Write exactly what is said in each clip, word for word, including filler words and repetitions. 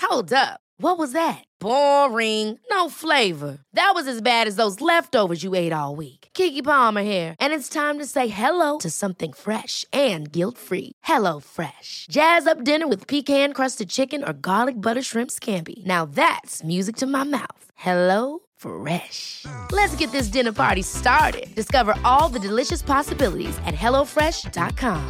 Hold up. What was that? Boring. No flavor. That was as bad as those leftovers you ate all week. Keke Palmer here, and it's time to say hello to something fresh and guilt-free. Hello Fresh. Jazz up dinner with pecan-crusted chicken or garlic butter shrimp scampi. Now that's music to my mouth. Hello Fresh. Let's get this dinner party started. Discover all the delicious possibilities at hello fresh dot com.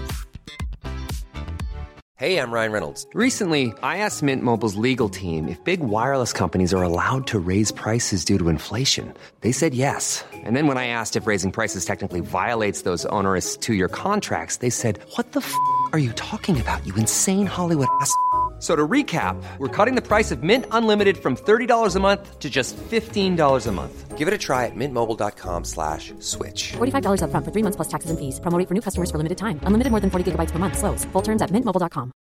Hey, I'm Ryan Reynolds. Recently, I asked Mint Mobile's legal team if big wireless companies are allowed to raise prices due to inflation. They said yes. And then when I asked if raising prices technically violates those onerous two-year contracts, they said, "What the f*** are you talking about, you insane Hollywood ass?" So to recap, we're cutting the price of Mint Unlimited from thirty dollars a month to just fifteen dollars a month. Give it a try at mintmobile.com slash switch. forty-five dollars up front for three months plus taxes and fees. Promo rate for new customers for limited time. Unlimited more than forty gigabytes per month. Slows full terms at mint mobile dot com.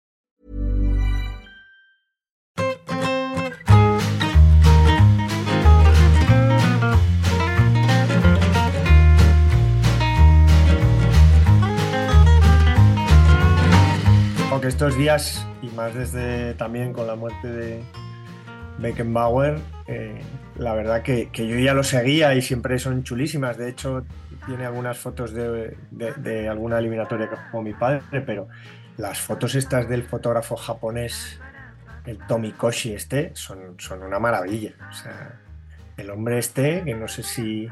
Aunque estos días, y más desde también con la muerte de Beckenbauer, eh, la verdad que, que yo ya lo seguía y siempre son chulísimas. De hecho, tiene algunas fotos de, de, de alguna eliminatoria que jugó mi padre, pero las fotos estas del fotógrafo japonés, el Tomikoshi este, son, son una maravilla. O sea, el hombre este, que no sé si,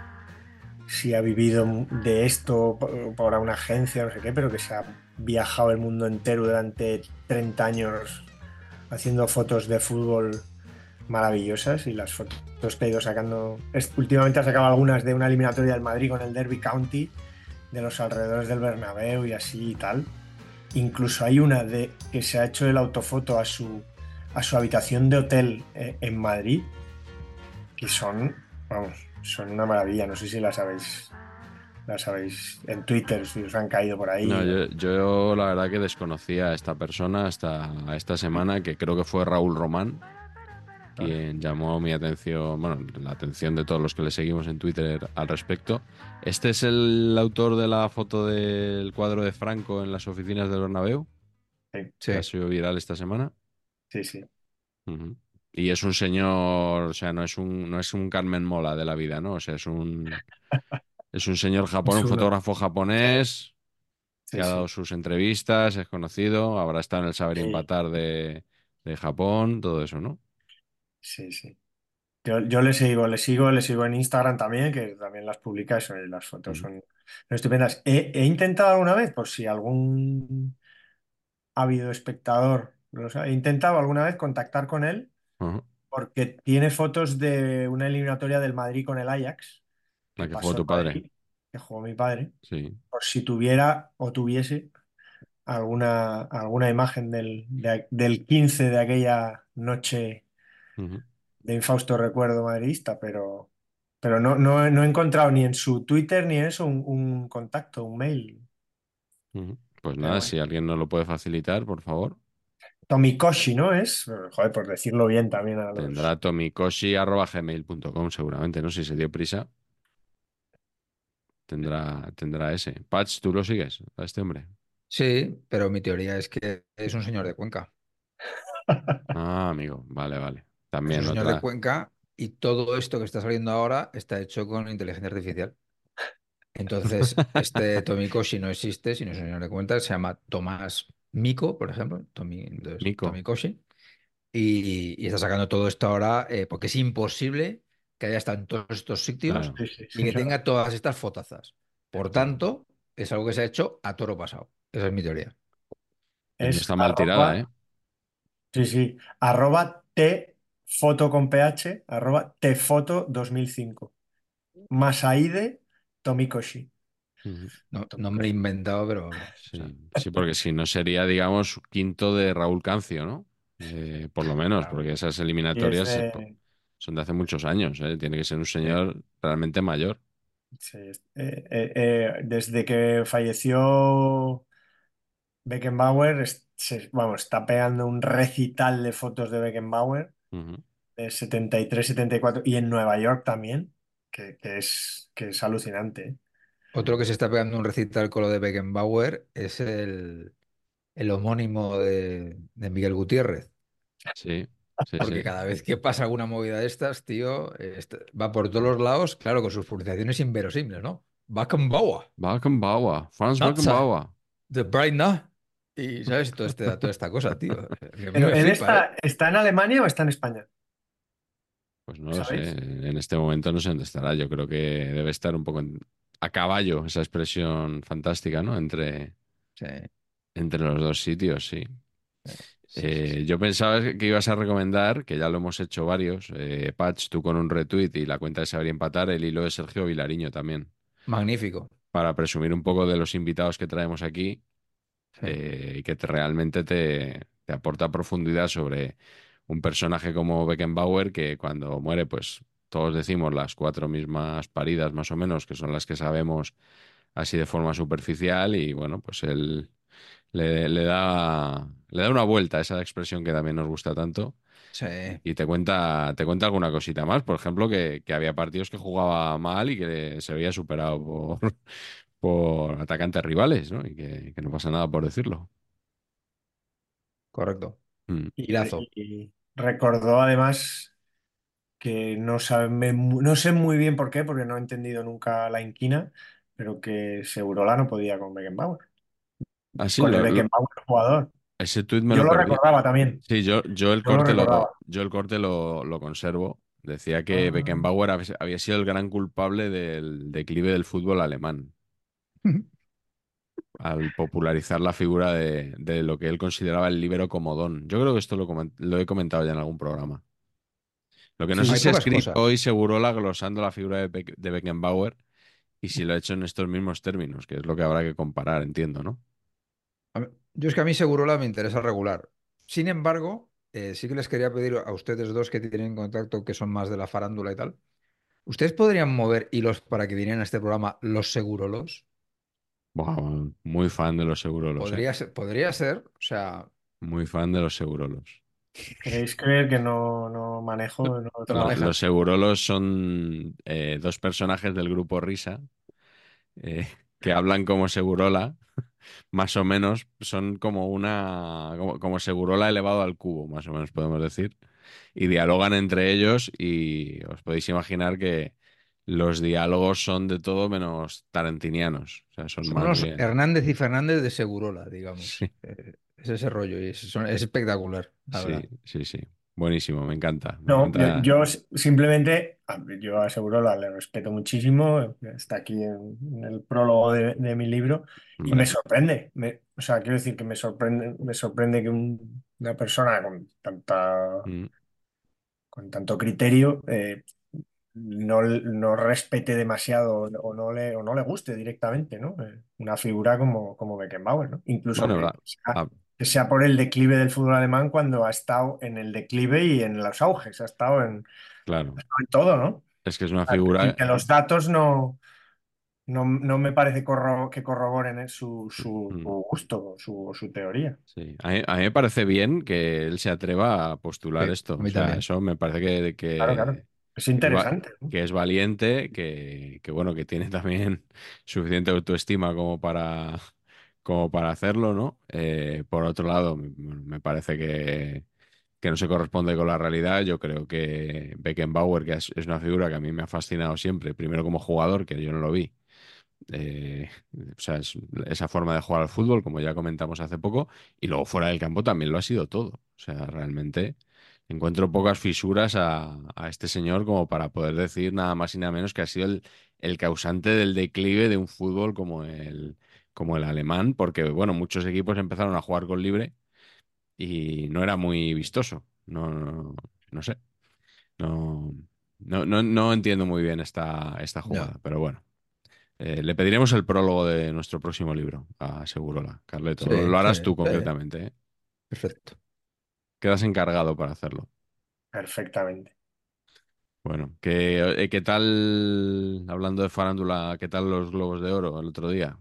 si ha vivido de esto por, por una agencia, no sé qué, pero que se ha viajado el mundo entero durante treinta años haciendo fotos de fútbol maravillosas, y las fotos que ha ido sacando, últimamente ha sacado algunas de una eliminatoria del Madrid con el Derby County, de los alrededores del Bernabéu y así y tal. Incluso hay una de que se ha hecho el autofoto a su, a su habitación de hotel eh, en Madrid, que son, vamos, son una maravilla. No sé si las habéis las sabéis en Twitter, si os han caído por ahí. No, yo, yo la verdad que desconocía a esta persona hasta esta semana, que creo que fue Raúl Román quien llamó mi atención, bueno, la atención de todos los que le seguimos en Twitter al respecto. ¿Este es el autor de la foto del cuadro de Franco en las oficinas del Bernabéu? Sí, que ha sido viral esta semana. Sí, sí. Uh-huh. Y es un señor, o sea, no es un, no es un Carmen Mola de la vida, ¿no? O sea, es un, es un señor japonés, un fotógrafo japonés sí, que ha dado sí. sus entrevistas, es conocido, habrá estado en el Saber y Sí. Empatar de, de Japón, todo eso, ¿no? Sí, sí. Yo, yo le sigo, le sigo, le sigo en Instagram también, que también las publica eso, y las fotos Uh-huh. son, son estupendas. He, he intentado alguna vez, por si algún ávido espectador, lo sabe, he intentado alguna vez contactar con él, Uh-huh. porque tiene fotos de una eliminatoria del Madrid con el Ajax, La que que jugó pasó en tu padre. Madrid, que jugó mi padre, Sí. por si tuviera o tuviese alguna, alguna imagen del, de- del quince de aquella noche Uh-huh. de infausto recuerdo madridista, pero, pero no, no, he- no he encontrado ni en su Twitter ni en eso un, un contacto, un mail. Uh-huh. Pues Pero nada, bueno. si alguien nos lo puede facilitar, por favor. Tomikoshi, ¿no es? Joder, por decirlo bien también a los... Tendrá tomikoshi arroba gmail punto com seguramente, ¿no? Si se dio prisa, tendrá, tendrá ese. Patch, ¿tú lo sigues a este hombre? Sí, pero mi teoría es que es un señor de Cuenca. Ah, amigo, vale, vale. Es un También señor de otra. Cuenca y todo esto que está saliendo ahora está hecho con inteligencia artificial. Entonces, este Tomikoshi no existe, sino es un señor de Cuenca, se llama Tomás Miko, por ejemplo, Tomi, entonces, Mico. Tomikoshi, y, y está sacando todo esto ahora eh, porque es imposible que haya estado en todos estos sitios Claro. Sí, sí, y que sí. tenga todas estas fotazas. Por tanto, es algo que se ha hecho a toro pasado. Esa es mi teoría. Pues no Es está mal tirada, ¿eh? arroba, sí, sí, arroba tfoto con ph, arroba tfoto dos mil cinco. Masaide Tomikoshi. Ujú. No, no me lo he Tomikoshi. inventado, pero vamos. O sea, Sí, sí, porque si no sería, digamos, quinto de Raúl Cancio, ¿no? Eh, por lo menos, Claro. porque esas Y es eliminatorias eh, po- de, son de hace muchos años, ¿eh? Tiene que ser un sí, señor realmente mayor. sí, es- eh, eh, eh, desde que falleció Beckenbauer, es- se- vamos, está pegando un recital de fotos de Beckenbauer Ujú. de setenta y tres, setenta y cuatro, y en Nueva York también, que, que es, que es alucinante. ¿Eh? otro que se está pegando un recital con lo de Beckenbauer es el, el homónimo de, de Miguel Gutiérrez. Sí, sí, Porque sí. cada vez que pasa alguna movida de estas, tío, eh, est- va por todos los lados, claro, con sus pronunciaciones inverosímiles, ¿no? Beckenbauer, Beckenbauer, Franz Natsa, Beckenbauer. The Bright Na. Y, ¿sabes? Todo este, toda esta cosa, tío. Que a mí Pero me él flipa, ¿eh? está, ¿está en Alemania o está en España? Pues no lo sé, ¿Sabéis? en este momento no sé dónde estará. Yo creo que debe estar un poco en- a caballo, esa expresión fantástica, ¿no? Entre, Sí, entre los dos sitios, sí. sí, sí, sí. Eh, yo pensaba que ibas a recomendar, que ya lo hemos hecho varios, eh, Patch, tú con un retweet y la cuenta de Saber Empatar, el hilo de Sergio Vilariño también, Magnífico. para presumir un poco de los invitados que traemos aquí Sí. eh, y que te- realmente te, te aporta profundidad sobre un personaje como Beckenbauer, que cuando muere, pues todos decimos las cuatro mismas paridas más o menos, que son las que sabemos así de forma superficial, y bueno, pues él le, le da, le da una vuelta a esa expresión que también nos gusta tanto. Sí. Y te cuenta, te cuenta alguna cosita más. Por ejemplo, que, que había partidos que jugaba mal y que se había superado por, por atacantes rivales, ¿no? Y que, que no pasa nada por decirlo. Correcto. Mm. Y, re- Tirazo. y recordó además que no sabe, me- no sé muy bien por qué, porque no he entendido nunca la inquina, pero que Segurola no podía con Beckenbauer, Así, con el lo, lo- Beckenbauer jugador. ese tuit me Yo lo lo perdí. recordaba también, Sí, yo, yo el yo lo corte lo, recordaba. yo el corte lo, lo conservo. Decía que Ah. Beckenbauer había había sido el gran culpable del declive del fútbol alemán, al popularizar la figura de, de lo que él consideraba el líbero comodón. Yo creo que esto lo, comen- lo he comentado ya en algún programa. Lo que no sé Sí, Hay si ha pocas escrito cosas. hoy Segurola glosando la figura de, Beck- de Beckenbauer y si lo ha hecho en estos mismos términos, que es lo que habrá que comparar, entiendo, ¿no? A mí- Yo es que a mí Segurola me interesa regular. Sin embargo, eh, sí que les quería pedir a ustedes dos que tienen contacto, que son más de la farándula y tal. ¿Ustedes podrían mover hilos para que vinieran a este programa los segurolos? Buah, muy fan de los Segurolos, ¿eh? Podría ser, podría ser. O sea, Muy fan de los Segurolos. ¿Queréis creer que no, no manejo, no no Lo- trabajo? los manejas. Segurolos son eh, dos personajes del grupo Risa eh, que hablan como Segurola, más o menos, son como una, como, como Segurola elevado al cubo, más o menos podemos decir, y dialogan entre ellos y os podéis imaginar que los diálogos son de todo menos tarantinianos, o sea, son Son más los bien, Hernández y Fernández de Segurola, digamos. sí, Eh, es ese rollo y es, son- es espectacular, la sí, verdad. sí, sí, buenísimo, me encanta, me No, yo, encanta, yo s- simplemente, a ver, yo a Segurola le respeto muchísimo, está aquí en, en el prólogo de, de mi libro y me hombre, sorprende, me- o sea, quiero decir que me sorprende, me sorprende que un- una persona con tanta, mm, con tanto criterio eh, no, no respete demasiado o no le, o no le guste directamente, ¿no? Eh, una figura como, como Beckenbauer, ¿no? Incluso bueno, que la- sea, ah, que sea por el declive del fútbol alemán cuando ha estado en el declive y en los auges, ha estado en, claro, en todo, ¿no? es que es una Es decir, figura. que los datos no, no, no me parece corro- que corroboren su, su, mm, su gusto, su, su teoría. Sí, a mí, a mí me parece bien que él se atreva a postular Sí, esto. a O mí sea, también. eso me parece que, Claro, claro. que, Es que es, va- interesante, ¿no? que es valiente, que, que bueno, que tiene también suficiente autoestima como para, como para hacerlo, ¿no? Eh, por otro lado, me, me parece que, que no se corresponde con la realidad. Yo creo que Beckenbauer, que es, es una figura que a mí me ha fascinado siempre, primero como jugador, que yo no lo vi eh, o sea, es- esa forma de jugar al fútbol, como ya comentamos hace poco, y luego fuera del campo también lo ha sido todo. O sea, realmente encuentro pocas fisuras a, a este señor como para poder decir nada más y nada menos que ha sido el, el causante del declive de un fútbol como el, como el alemán, porque, bueno, muchos equipos empezaron a jugar con libre y no era muy vistoso. No, no, no sé. No, no, no, no entiendo muy bien esta, esta Ya. jugada, pero bueno. Eh, le pediremos el prólogo de nuestro próximo libro a Segurola, Carleto. Sí, Lo, lo sí, harás tú sí. concretamente, ¿eh? Perfecto. Quedas encargado para hacerlo. Perfectamente. Bueno, ¿qué, eh, qué tal, hablando de farándula, qué tal los Globos de Oro el otro día?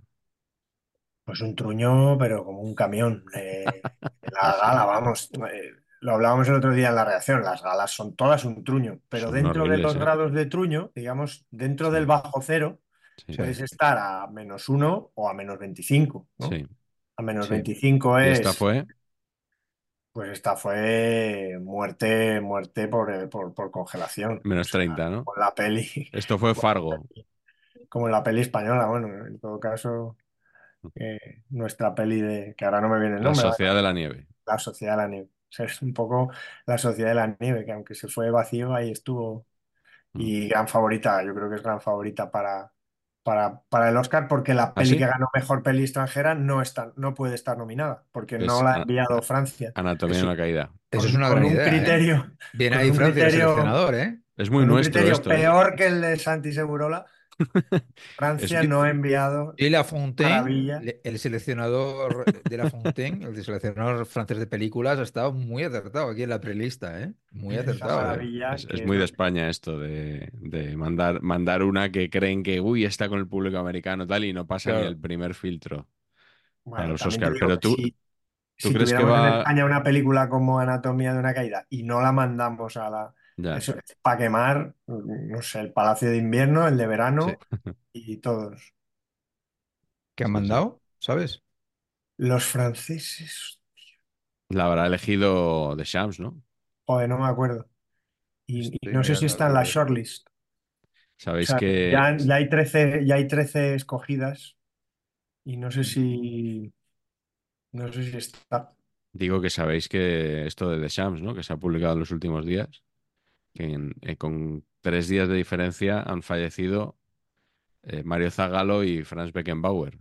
Pues un truño, pero como un camión. Eh, la Sí, gala, vamos. Eh, lo hablábamos el otro día en la reacción. Las galas son todas un truño, pero son dentro de horribles, los ¿eh? grados de truño, digamos, dentro del Sí, bajo cero, sí, Sí, puedes estar a menos uno o a menos veinticinco, ¿no? sí, A menos sí. veinticinco ¿Y esta es fue? Pues esta fue muerte, muerte por, eh, por, por congelación. O Menos sea, treinta, ¿no? con la peli, Esto fue como Fargo. como en la peli española, bueno, en todo caso, eh, nuestra peli de, que ahora no me viene el La nombre, Sociedad de la Nieve. La Sociedad de la Nieve. O sea, es un poco La Sociedad de la Nieve, que aunque se fue vacío, ahí estuvo. Mm. Y gran favorita, yo creo que es gran favorita para, para, para el Oscar, porque la ¿Ah, peli que sí? ganó mejor peli extranjera no está, no puede estar nominada, porque no Es la ha a- enviado a- Francia. Anatomía de Eso, una caída. eso es Con, una con gran un idea, ¿eh? criterio, Viene con ahí un Francia de criterio, seleccionador, ¿eh? Es muy con un nuestro criterio esto, ¿eh? peor que el de Santi Segurola. Es, Francia no ha enviado Y La Fontaine, Maravilla. le- el seleccionador de La Fontaine, el seleccionador francés de películas, ha estado muy acertado aquí en la prelista, ¿eh? Muy Esa acertado, ¿eh? maravilla es, es que es muy de lo que... España esto de, de mandar, mandar una que creen que, uy, está con el público americano tal y no pasa ni el Claro. primer filtro para Bueno, los también te Oscar. digo Pero que tú, si, ¿tú si crees que tuviéramos en va? España una película como Anatomía de una caída y no la mandamos a la... Ya, Eso es para quemar, no sé, el Palacio de Invierno, el de Sí. verano y todos. ¿Qué han sí, sí. mandado? ¿Sabes? Los franceses, La habrá elegido The Shams, ¿no? joder, no me acuerdo. Y, y Estoy no sé si mirando está en aquí la a ver si... shortlist. O Sabéis sea, que ya, ya hay trece ya hay trece escogidas y no sé Mm. si, no sé si está. digo que sabéis que esto de The Shams, ¿no? Que se ha publicado en los últimos días, que en- eh, con tres días de diferencia han fallecido eh, Mario Zagallo y Franz Beckenbauer,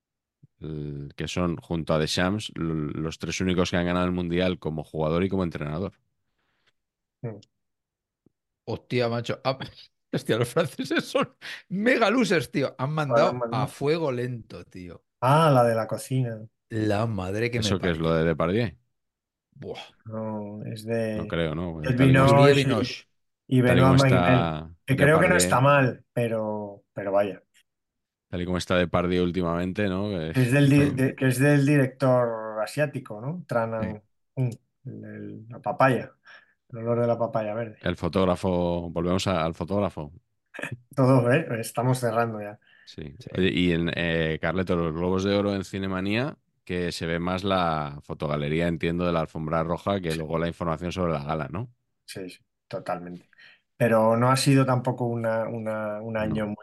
el- que son, junto a Deschamps, l- los tres únicos que han ganado el Mundial como jugador y como entrenador. Mm. Hostia, macho. Ah, hostia, los franceses son mega losers, tío. Han ¿Cuál han mandado a mandado? fuego lento, tío. Ah, la de la cocina. La madre que me ¿Eso qué es lo parió. de Depardieu? Buah. No, es No de creo, ¿no? Ed Tal y como, es- Julie Binoche Binoche. y, y tal y Benoît como Magimel, está que creo que no está Depardieu, mal, pero, pero vaya. tal y como está Depardieu últimamente, ¿no? Que Es del, di- todo- de- que es del director asiático, ¿no? Sí. Tran Ang, el- el- la papaya, el olor de la papaya verde. el fotógrafo, volvemos a- al fotógrafo. Todo, ¿eh? Estamos cerrando ya. Sí. Sí. Oye, y en eh, Carleto, los Globos de Oro en Cinemanía, que se ve más la fotogalería, entiendo, de la alfombra roja que luego la información sobre la gala, ¿no? Sí, sí, totalmente. Pero no ha sido tampoco una, una- un año No. muy,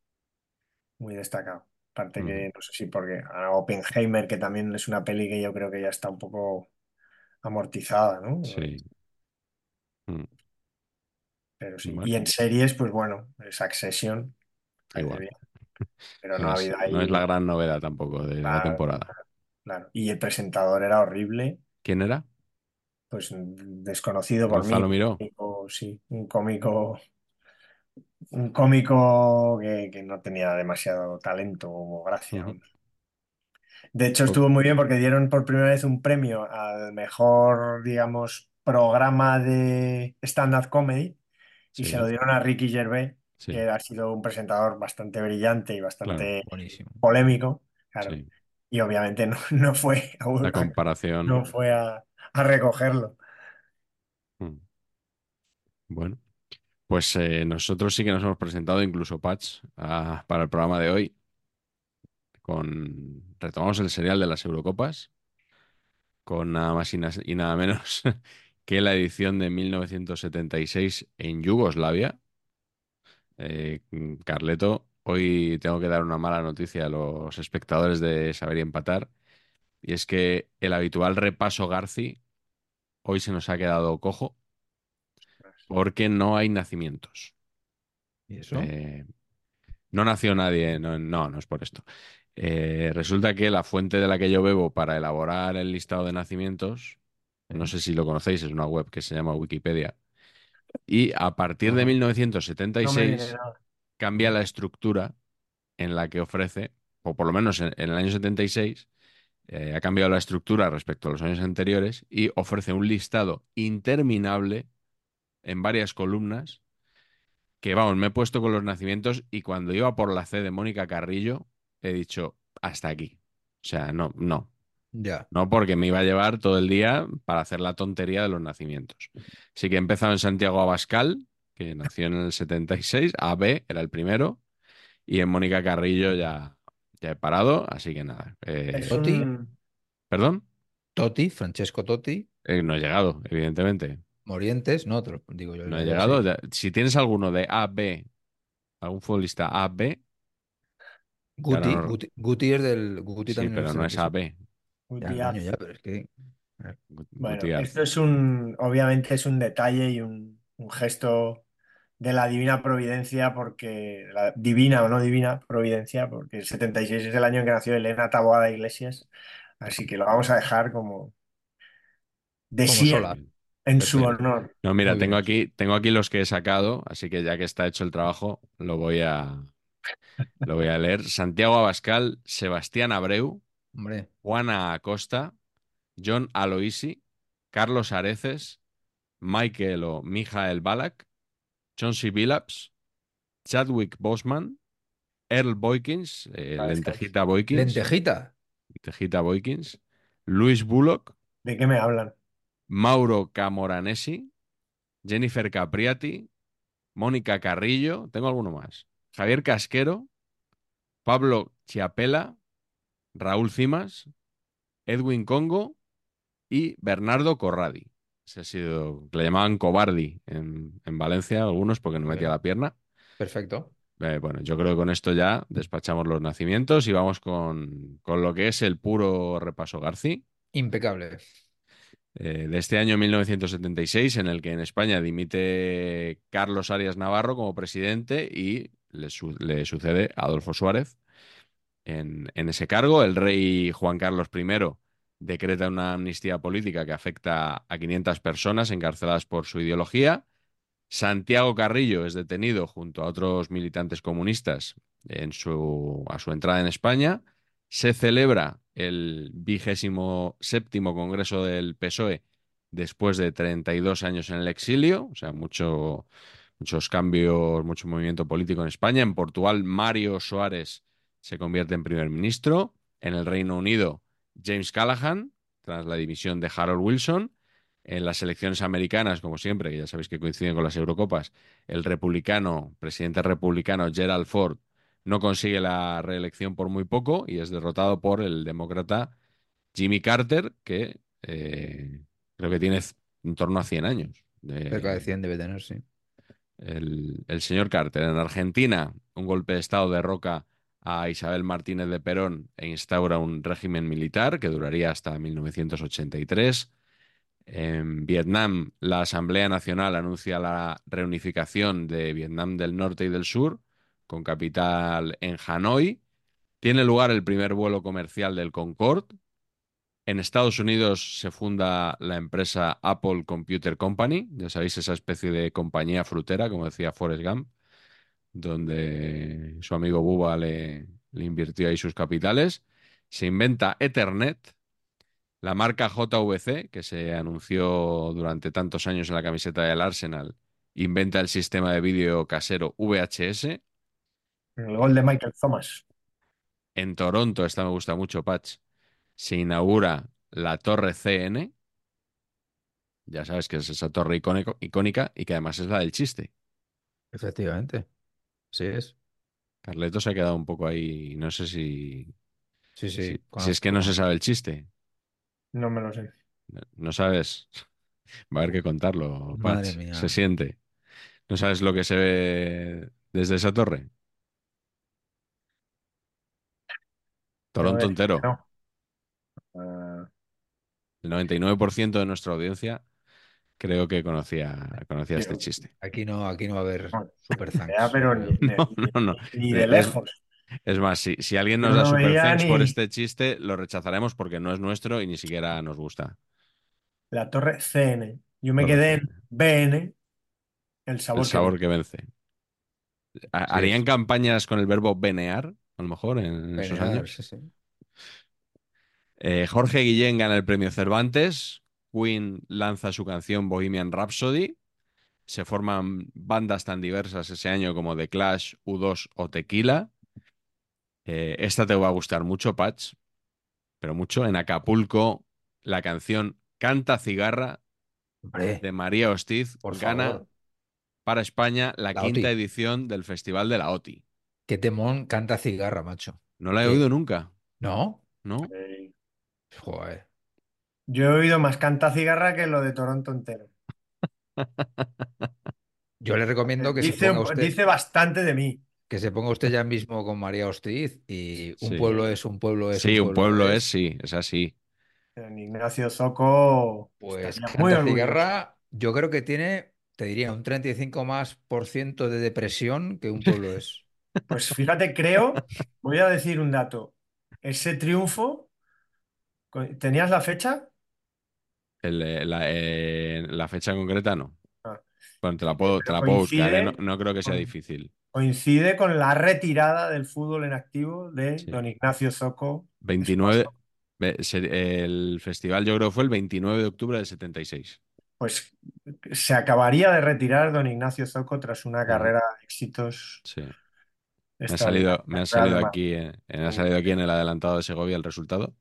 muy destacado. Aparte Ujú. que, no sé si porque a Oppenheimer, que también es una peli que yo creo que ya está un poco amortizada, ¿no? Sí. Mm. Pero sí. Bueno, Y en series, pues bueno, Succession, parece igual. bien, pero no No ha es, habido no es la ahí, gran novedad tampoco de la claro, temporada. claro. Y el presentador era horrible, ¿Quién era? pues desconocido por mí, Gonzalo Miró. o sí, un cómico, un cómico que, que no tenía demasiado talento o gracia. Ujú. De hecho, O- estuvo muy bien porque dieron por primera vez un premio al mejor, digamos, programa de stand-up comedy y se lo Sí, dieron a Ricky Gervais, sí, que ha sido un presentador bastante brillante y claro, bastante Buenísimo. polémico, claro. sí. Y obviamente no, no fue, La a, comparación. no fue a, a recogerlo. mm, Bueno, pues eh, nosotros sí que nos hemos presentado, incluso Patch, a- para el programa de hoy, con retomamos el serial de las Eurocopas, con nada más y, nas- y nada menos que la edición de mil novecientos setenta y seis en Yugoslavia. Eh, mm, Carleto, hoy tengo que dar una mala noticia a los espectadores de Saber y Empatar, y es que el habitual repaso Garci hoy se nos ha quedado cojo porque no hay nacimientos. ¿Y eso? Eh, no nació nadie, no, no, no es por esto. Eh, resulta que la fuente de la que yo bebo para elaborar el listado de nacimientos, no Sí. sé si lo conocéis, es una web que se llama Wikipedia, y a partir de Ajá. No me viene mil novecientos setenta y seis nada. cambia la estructura en la que ofrece, o por lo menos en, en el año setenta y seis, eh, ha cambiado la estructura respecto a los años anteriores y ofrece un listado interminable en varias columnas que, vamos, me he puesto con los nacimientos y cuando iba por la C de Mónica Carrillo he dicho, hasta aquí. O sea, no, no, Ya. no porque me iba a llevar todo el día para hacer la tontería de los nacimientos. Así que he empezado en Santiago Abascal, que nació en el setenta y seis, A B era el primero, y en Mónica Carrillo ya, ya he parado, así que nada. Eh, Es Oti, un, ¿Perdón? Totti, Francesco Totti, Eh, no ha llegado, evidentemente. Morientes, no, te lo digo yo, No ha ya, ya llegado. sé. Ya- Si tienes alguno de A, B, algún futbolista A, B, que ahora Guti, no. Guti, Guti es del. Guti Sí, también es pero no es excelente, sí. A, B. Ya, Gutiérrez. coño, ya, pero es que. A ver, Gu- Bueno, Gutiérrez. esto es un, obviamente es un detalle y un, un gesto de la divina providencia, porque, la divina o no divina providencia, porque el setenta y seis es el año en que nació Elena Taboada Iglesias, así que lo vamos a dejar como de como siempre sola. en su Perfecto. honor. No, mira, Muy tengo bien. aquí, tengo aquí los que he sacado, así que ya que está hecho el trabajo, lo voy a, lo voy a leer. Santiago Abascal, Sebastián Abreu, Hombre, Juana Acosta, John Aloisi, Carlos Areces, Michael o Mijael Balak, Chauncey Billups, Chadwick Boseman, Earl Boykins, eh, Ah, descanse. Lentejita Boykins, lentejita. Lentejita Boykins, Luis Bullock, ¿De qué me hablan? Mauro Camoranesi, Jennifer Capriati, Mónica Carrillo, tengo alguno más. Javier Casquero, Pablo Chiapela, Raúl Cimas, Edwin Congo y Bernardo Corradi. Ese ha sido, le llamaban Cobardi en, en Valencia, algunos porque no Muy metía bien. la pierna. Perfecto. Eh, bueno, yo creo que con esto ya despachamos los nacimientos y vamos con, con lo que es el puro repaso Garci, Impecable. eh, de este año mil novecientos setenta y seis, en el que en España dimite Carlos Arias Navarro como presidente y le, su- le sucede Adolfo Suárez en, en ese cargo. El rey Juan Carlos primero decreta una amnistía política que afecta a quinientas personas encarceladas por su ideología. Santiago Carrillo es detenido junto a otros militantes comunistas en su, a su entrada en España. Se celebra el vigésimo séptimo Congreso del P S O E después de treinta y dos años en el exilio, o sea, mucho, muchos cambios, mucho movimiento político en España. En Portugal, Mario Soares se convierte en primer ministro. En el Reino Unido, James Callaghan, tras la dimisión de Harold Wilson. En las elecciones americanas, como siempre, que ya sabéis que coinciden con las Eurocopas, el republicano, presidente republicano Gerald Ford, no consigue la reelección por muy poco y es derrotado por el demócrata Jimmy Carter, que eh, creo que tiene c- en torno a cien años. Cerca de Eh, cien debe tener, sí. el, el señor Carter. En Argentina, un golpe de Estado derroca a Isabel Martínez de Perón e instaura un régimen militar que duraría hasta mil novecientos ochenta y tres. En Vietnam, la Asamblea Nacional anuncia la reunificación de Vietnam del Norte y del Sur, con capital en Hanoi. Tiene lugar el primer vuelo comercial del Concorde. En Estados Unidos se funda la empresa Apple Computer Company, ya sabéis, esa especie de compañía frutera, como decía Forrest Gump, donde su amigo Bubba le, le invirtió ahí sus capitales. Se inventa Ethernet, la marca J V C, que se anunció durante tantos años en la camiseta del Arsenal, inventa el sistema de vídeo casero V H S. El gol de Michael Thomas. En Toronto, esta me gusta mucho, Patch, se inaugura la Torre C N. Ya sabes que es esa torre icónico- icónica y que además es la del chiste. Efectivamente. Sí es. Carleto se ha quedado un poco ahí, no sé si, Sí, si, sí, si es que conozco, no se conozco. sabe el chiste. No me lo sé. No, no sabes, va a haber que contarlo, Madre Patch. Se mía. siente. ¿No sabes lo que se ve desde esa torre? Tengo que Toronto decir que entero. no. Ah, El noventa y nueve por ciento de nuestra audiencia creo que conocía, conocía este yo- chiste. Aquí no, aquí no va a haber no, super ya, thanks, pero creo ni, yo. de, No, ni- no, no. ni de Es, lejos. es más, si, si alguien Yo nos da no super veía thanks por ni este chiste, lo rechazaremos porque no es nuestro y ni siquiera nos gusta. la torre C N. Yo me Torre quedé C N. en B N, el El sabor que sabor vence. que vence. Ha- Sí ¿Harían es. campañas con el verbo venear, a lo mejor, en esos Venear, años? sí, sí. Eh, Jorge Guillén gana el premio Cervantes. Queen lanza su canción Bohemian Rhapsody. Se forman bandas tan diversas ese año como The Clash, U dos o Tequila. Eh, esta te va a gustar mucho, Patch, pero mucho. En Acapulco, la canción Canta Cigarra Hombre, de María Hostiz por gana favor. para España la La quinta OTI. edición del Festival de la OTI. Qué temón canta cigarra, macho. No la he ¿Qué? oído nunca, ¿No? ¿no? Eh, Joder. Yo he oído más canta cigarra que lo de Toronto entero. Yo le recomiendo que se Dice, ponga un- usted, dice bastante de mí. que se ponga usted ya mismo con María Ostriz y un pueblo Sí. es, un pueblo es, un Sí, un pueblo pueblo es, es. sí, es así. En Ignacio Zoco Pues estaría muy Canta orgulloso. Cigarra, yo creo que tiene, te diría, un treinta y cinco más por ciento de depresión que un pueblo es. Pues fíjate, creo, voy a decir un dato. Ese triunfo, co- ¿tenías la fecha? El, eh, la, eh, la fecha concreta no. Ah, Bueno, te la eh, puedo, te pero la puedo buscar, ¿eh? No, coincide no creo que sea con, difícil. coincide con la retirada del fútbol en activo de Sí. don Ignacio Zoco, veintinueve, esposo. ve- se- el festival yo creo que fue el veintinueve de octubre del setenta y seis. Pues se acabaría de retirar don Ignacio Zoco tras una Ujú, carrera de éxitos sí. Me ha extraordinarios. salido, me ha Real salido de Madrid. aquí, eh, me ha salido aquí en el adelantado de Segovia el resultado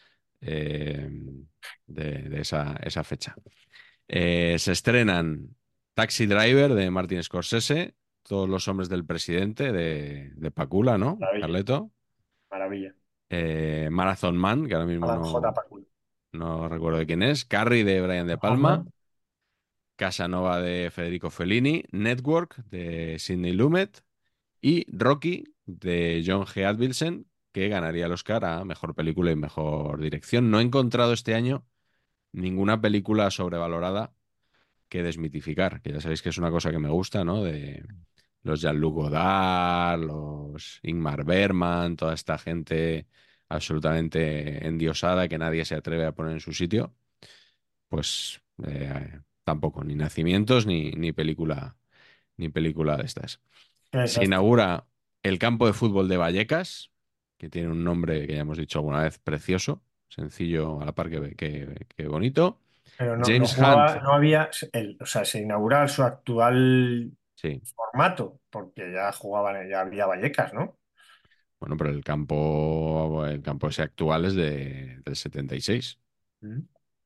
eh, de, de esa, esa fecha. Eh, se estrenan Taxi Driver de Martin Scorsese, Todos los hombres del presidente de, de Pakula, ¿no? Maravilla, Carleto. maravilla. Eh, Marathon Man, que ahora mismo Alan J. no, Pakul. no recuerdo de quién es. Carrie de Brian De Palma. Hoffman. Casanova de Federico Fellini. Network de Sidney Lumet. Y Rocky de John G. Advilsen, que ganaría el Oscar a Mejor Película y Mejor Dirección. No he encontrado este año ninguna película sobrevalorada que desmitificar, que ya sabéis que es una cosa que me gusta, ¿no? De los Jean-Luc Godard, los Ingmar Bergman, toda esta gente absolutamente endiosada que nadie se atreve a poner en su sitio, pues eh, tampoco, ni nacimientos ni, ni película, ni película de estas. Qué Se desastre. inaugura el campo de fútbol de Vallecas, que tiene un nombre que ya hemos dicho alguna vez, precioso, sencillo a la par que, que que bonito. Pero no, no James Hunt, jugaba, no había, el- o sea, se inaugura su actual sí. formato, porque ya jugaban, ya había Vallecas, ¿no? Bueno, pero el campo, el campo ese actual es de, del setenta y seis. Mm.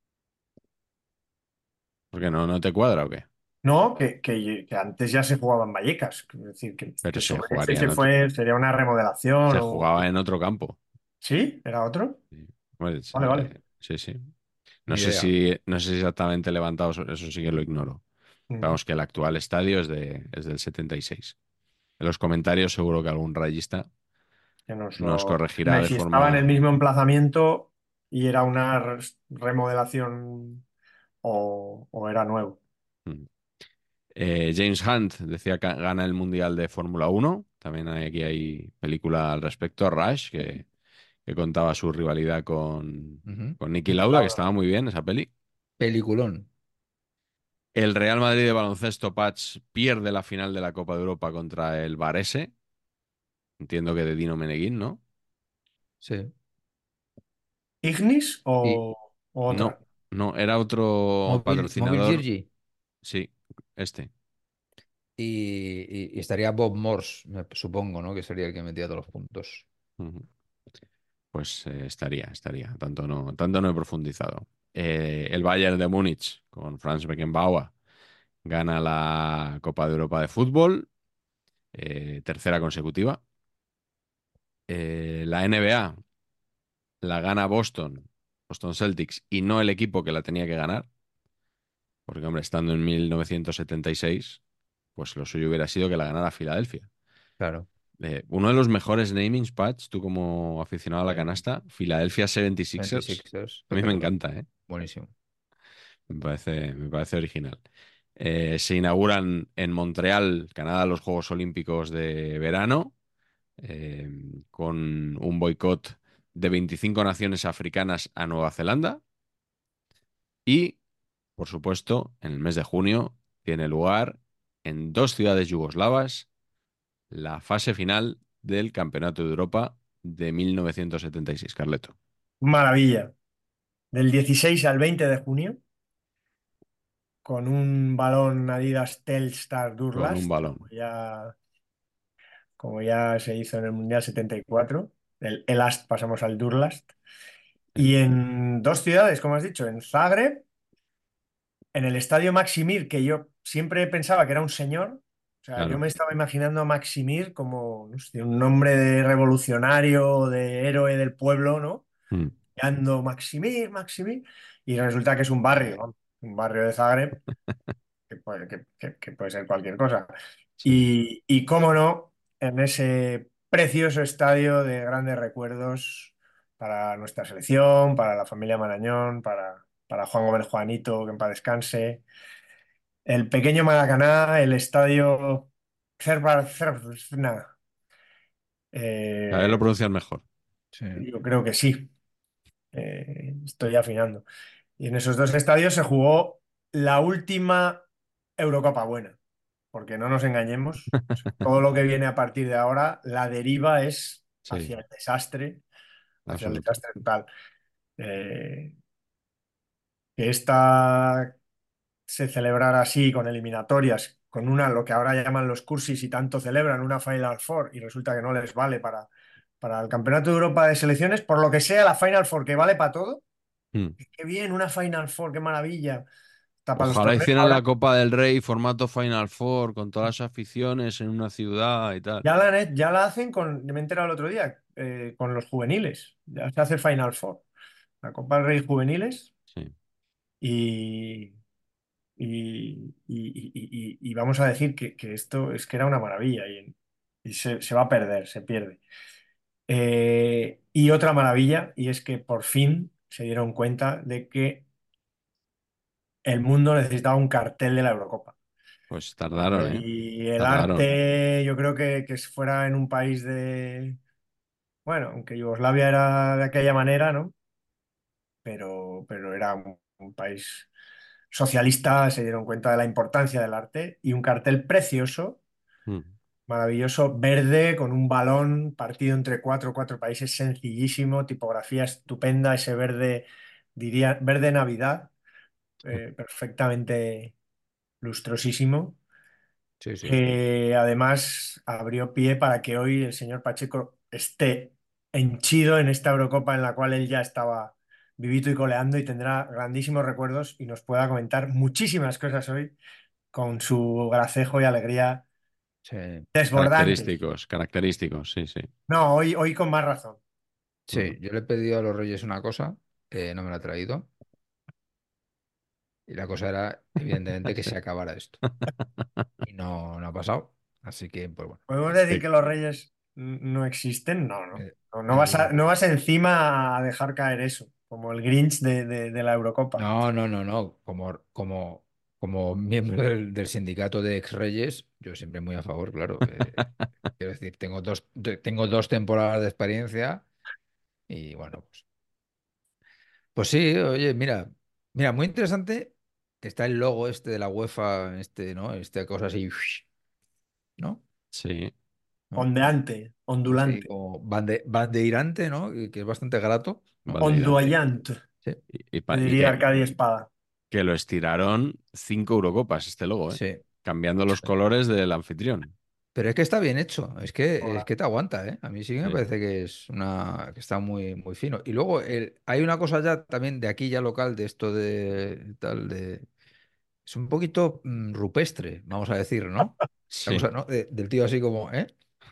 ¿Por qué no, no te cuadra o qué? No, que, que- que antes ya se jugaba en Vallecas. Quiero decir, que, Pero que se seguro que este jugaría en se otro, fue, sería una remodelación se o... jugaba en otro campo. ¿Sí? ¿Era otro? Sí. Bueno, es- Vale, vale. eh, sí, sí. No Ni sé idea. si, no sé si exactamente levantado, eso eso sí que lo ignoro. Mm. Vamos, que el actual estadio es de, es del setenta y seis. En los comentarios seguro que algún rayista Que nos nos lo... corregirá Dime de si estaba en el forma... mismo emplazamiento y era una res- remodelación o, o era nuevo. Mm. Eh, James Hunt decía que gana el Mundial de Fórmula Uno. También hay- aquí hay película al respecto, Rush, que, que contaba su rivalidad con, Ujú. con Niki Lauda, que estaba muy bien esa peli. Peliculón. El Real Madrid de baloncesto Patch pierde la final de la Copa de Europa contra el Varese. Entiendo que de Dino Meneguín, ¿no? Sí. ¿Ignis Y o, o No, otra? no, era otro Móvil, Móvil patrocinador. Girgi. Sí, este. Y, y- y estaría Bob Morse, me supongo, ¿no? Que sería el que metía todos los puntos. Ujú. Pues eh, estaría, estaría. Tanto no, tanto no he profundizado. Eh, el Bayern de Múnich con Franz Beckenbauer gana la Copa de Europa de fútbol, eh, tercera consecutiva. Eh, la N B A la gana Boston, Boston Celtics, y no el equipo que la tenía que ganar, porque, hombre, estando en mil novecientos setenta y seis, pues lo suyo hubiera sido que la ganara Filadelfia. Claro. Eh, uno de los mejores namings, Patch, tú como aficionado a la Eh, canasta, Philadelphia setenta y seis ers. veintiséis A mí me espectacular. encanta, ¿eh? Buenísimo. Me parece, me parece original. Eh, se inauguran en Montreal, Canadá, los Juegos Olímpicos de verano, eh, con un boicot de veinticinco naciones africanas a Nueva Zelanda. Y, por supuesto, en el mes de junio tiene lugar en dos ciudades yugoslavas la fase final del Campeonato de Europa de mil novecientos setenta y seis, Carleto, Maravilla. Del dieciséis al veinte de junio, con un balón Adidas Telstar con un Durlast, como balón. ya, como ya se hizo en el Mundial setenta y cuatro. El Elast pasamos al Durlast. Eh, Y en dos ciudades, como has dicho, en Zagreb, en el estadio Maximir, que yo siempre pensaba que era un señor. O sea, yo claro. me estaba imaginando a Maximir como no sé, un nombre de revolucionario, de héroe del pueblo, ¿no? Mm. Ando Maximir, Maximir. y resulta que es un barrio, ¿no? Un barrio de Zagreb, que puede, que- que- que puede ser cualquier cosa. Sí. Y, y cómo no, en ese precioso estadio de grandes recuerdos para nuestra selección, para la familia Marañón, para, para Juan Gómez Juanito, que en paz descanse, el pequeño Maracaná, el estadio Cervar Cervna, A ver, lo eh, pronuncias mejor. Sí. yo creo que sí, eh, estoy afinando. Y en esos dos estadios se jugó la última Eurocopa buena, porque no nos engañemos, todo lo que viene a partir de ahora, la deriva es Sí, hacia el desastre, hacia el absoluto. desastre total. Eh, que esta se celebrara así, con eliminatorias, con una, lo que ahora llaman los cursis y tanto celebran, una Final Four, y resulta que no les vale para, para el Campeonato de Europa de Selecciones, por lo que sea la Final Four que vale para todo. Mm. Qué bien, una Final Four, qué maravilla. Está para los Ojalá torneos. hicieran Ahora la Copa del Rey formato Final Four con todas las aficiones en una ciudad y tal. ya la, han he- ya la hacen con, me he enterado el otro día, eh, con los juveniles. Ya se hace Final Four. La Copa del Rey juveniles Sí, y, y, y- y- y- y vamos a decir que, que esto es que era una maravilla y, y se, se va a perder, se pierde. Eh, y otra maravilla, y es que por fin se dieron cuenta de que el mundo necesitaba un cartel de la Eurocopa. pues tardaron, ¿eh? Y el Tardaron. arte, yo creo que, que si fuera en un país de, bueno, aunque Yugoslavia era de aquella manera, ¿no? Pero, pero era un, un país socialista, se dieron cuenta de la importancia del arte y un cartel precioso, Mm. maravilloso, verde, con un balón partido entre cuatro, cuatro países, sencillísimo, tipografía estupenda, ese verde, diría, verde Navidad, eh, perfectamente lustrosísimo, Sí, sí. que además abrió pie para que hoy el señor Pacheco esté henchido en esta Eurocopa en la cual él ya estaba vivito y coleando y tendrá grandísimos recuerdos y nos pueda comentar muchísimas cosas hoy con su gracejo y alegría Sí. desbordantes. Característicos, característicos, sí, sí. No, hoy, hoy con más razón. Mm. Sí, yo le he pedido a los Reyes una cosa, eh, no me la ha traído. Y la cosa era, evidentemente, que se acabara esto. Y no, no ha pasado. Así que, pues bueno. ¿Podemos decir Sí. que los reyes n- no existen? No, no. eh, No, no vas a- evidente- no vas encima a dejar caer eso, como el Grinch de, de de la Eurocopa. No, no, no, no. Como, como, como miembro del, del sindicato de ex-reyes, yo siempre muy a favor, claro. Eh, quiero decir, tengo dos, de- tengo dos temporadas de experiencia y bueno, pues, pues sí, oye, mira, mira, muy interesante que está el logo este de la UEFA, este, ¿no? Esta cosa así, ¿no? Sí, ¿No? Ondeante, Así ondulante, como bande, bandeirante, ¿no? Y que es bastante grato, ¿no? bandeirante. onduallante, Sí, Y, y te pa- y diría que, Arcadia Espada. que lo estiraron cinco Eurocopas este logo, ¿eh? sí. Cambiando los colores del anfitrión. Pero es que está bien hecho, es que, es Hola. que te aguanta, ¿eh? A mí sí que me Sí, parece que es una, que está muy, muy fino. Y luego el, hay una cosa ya también de aquí ya local, de esto de tal, de. Es un poquito mm, rupestre, vamos a decir, ¿no? La sí, cosa, ¿no? De- del tío así como, ¿eh?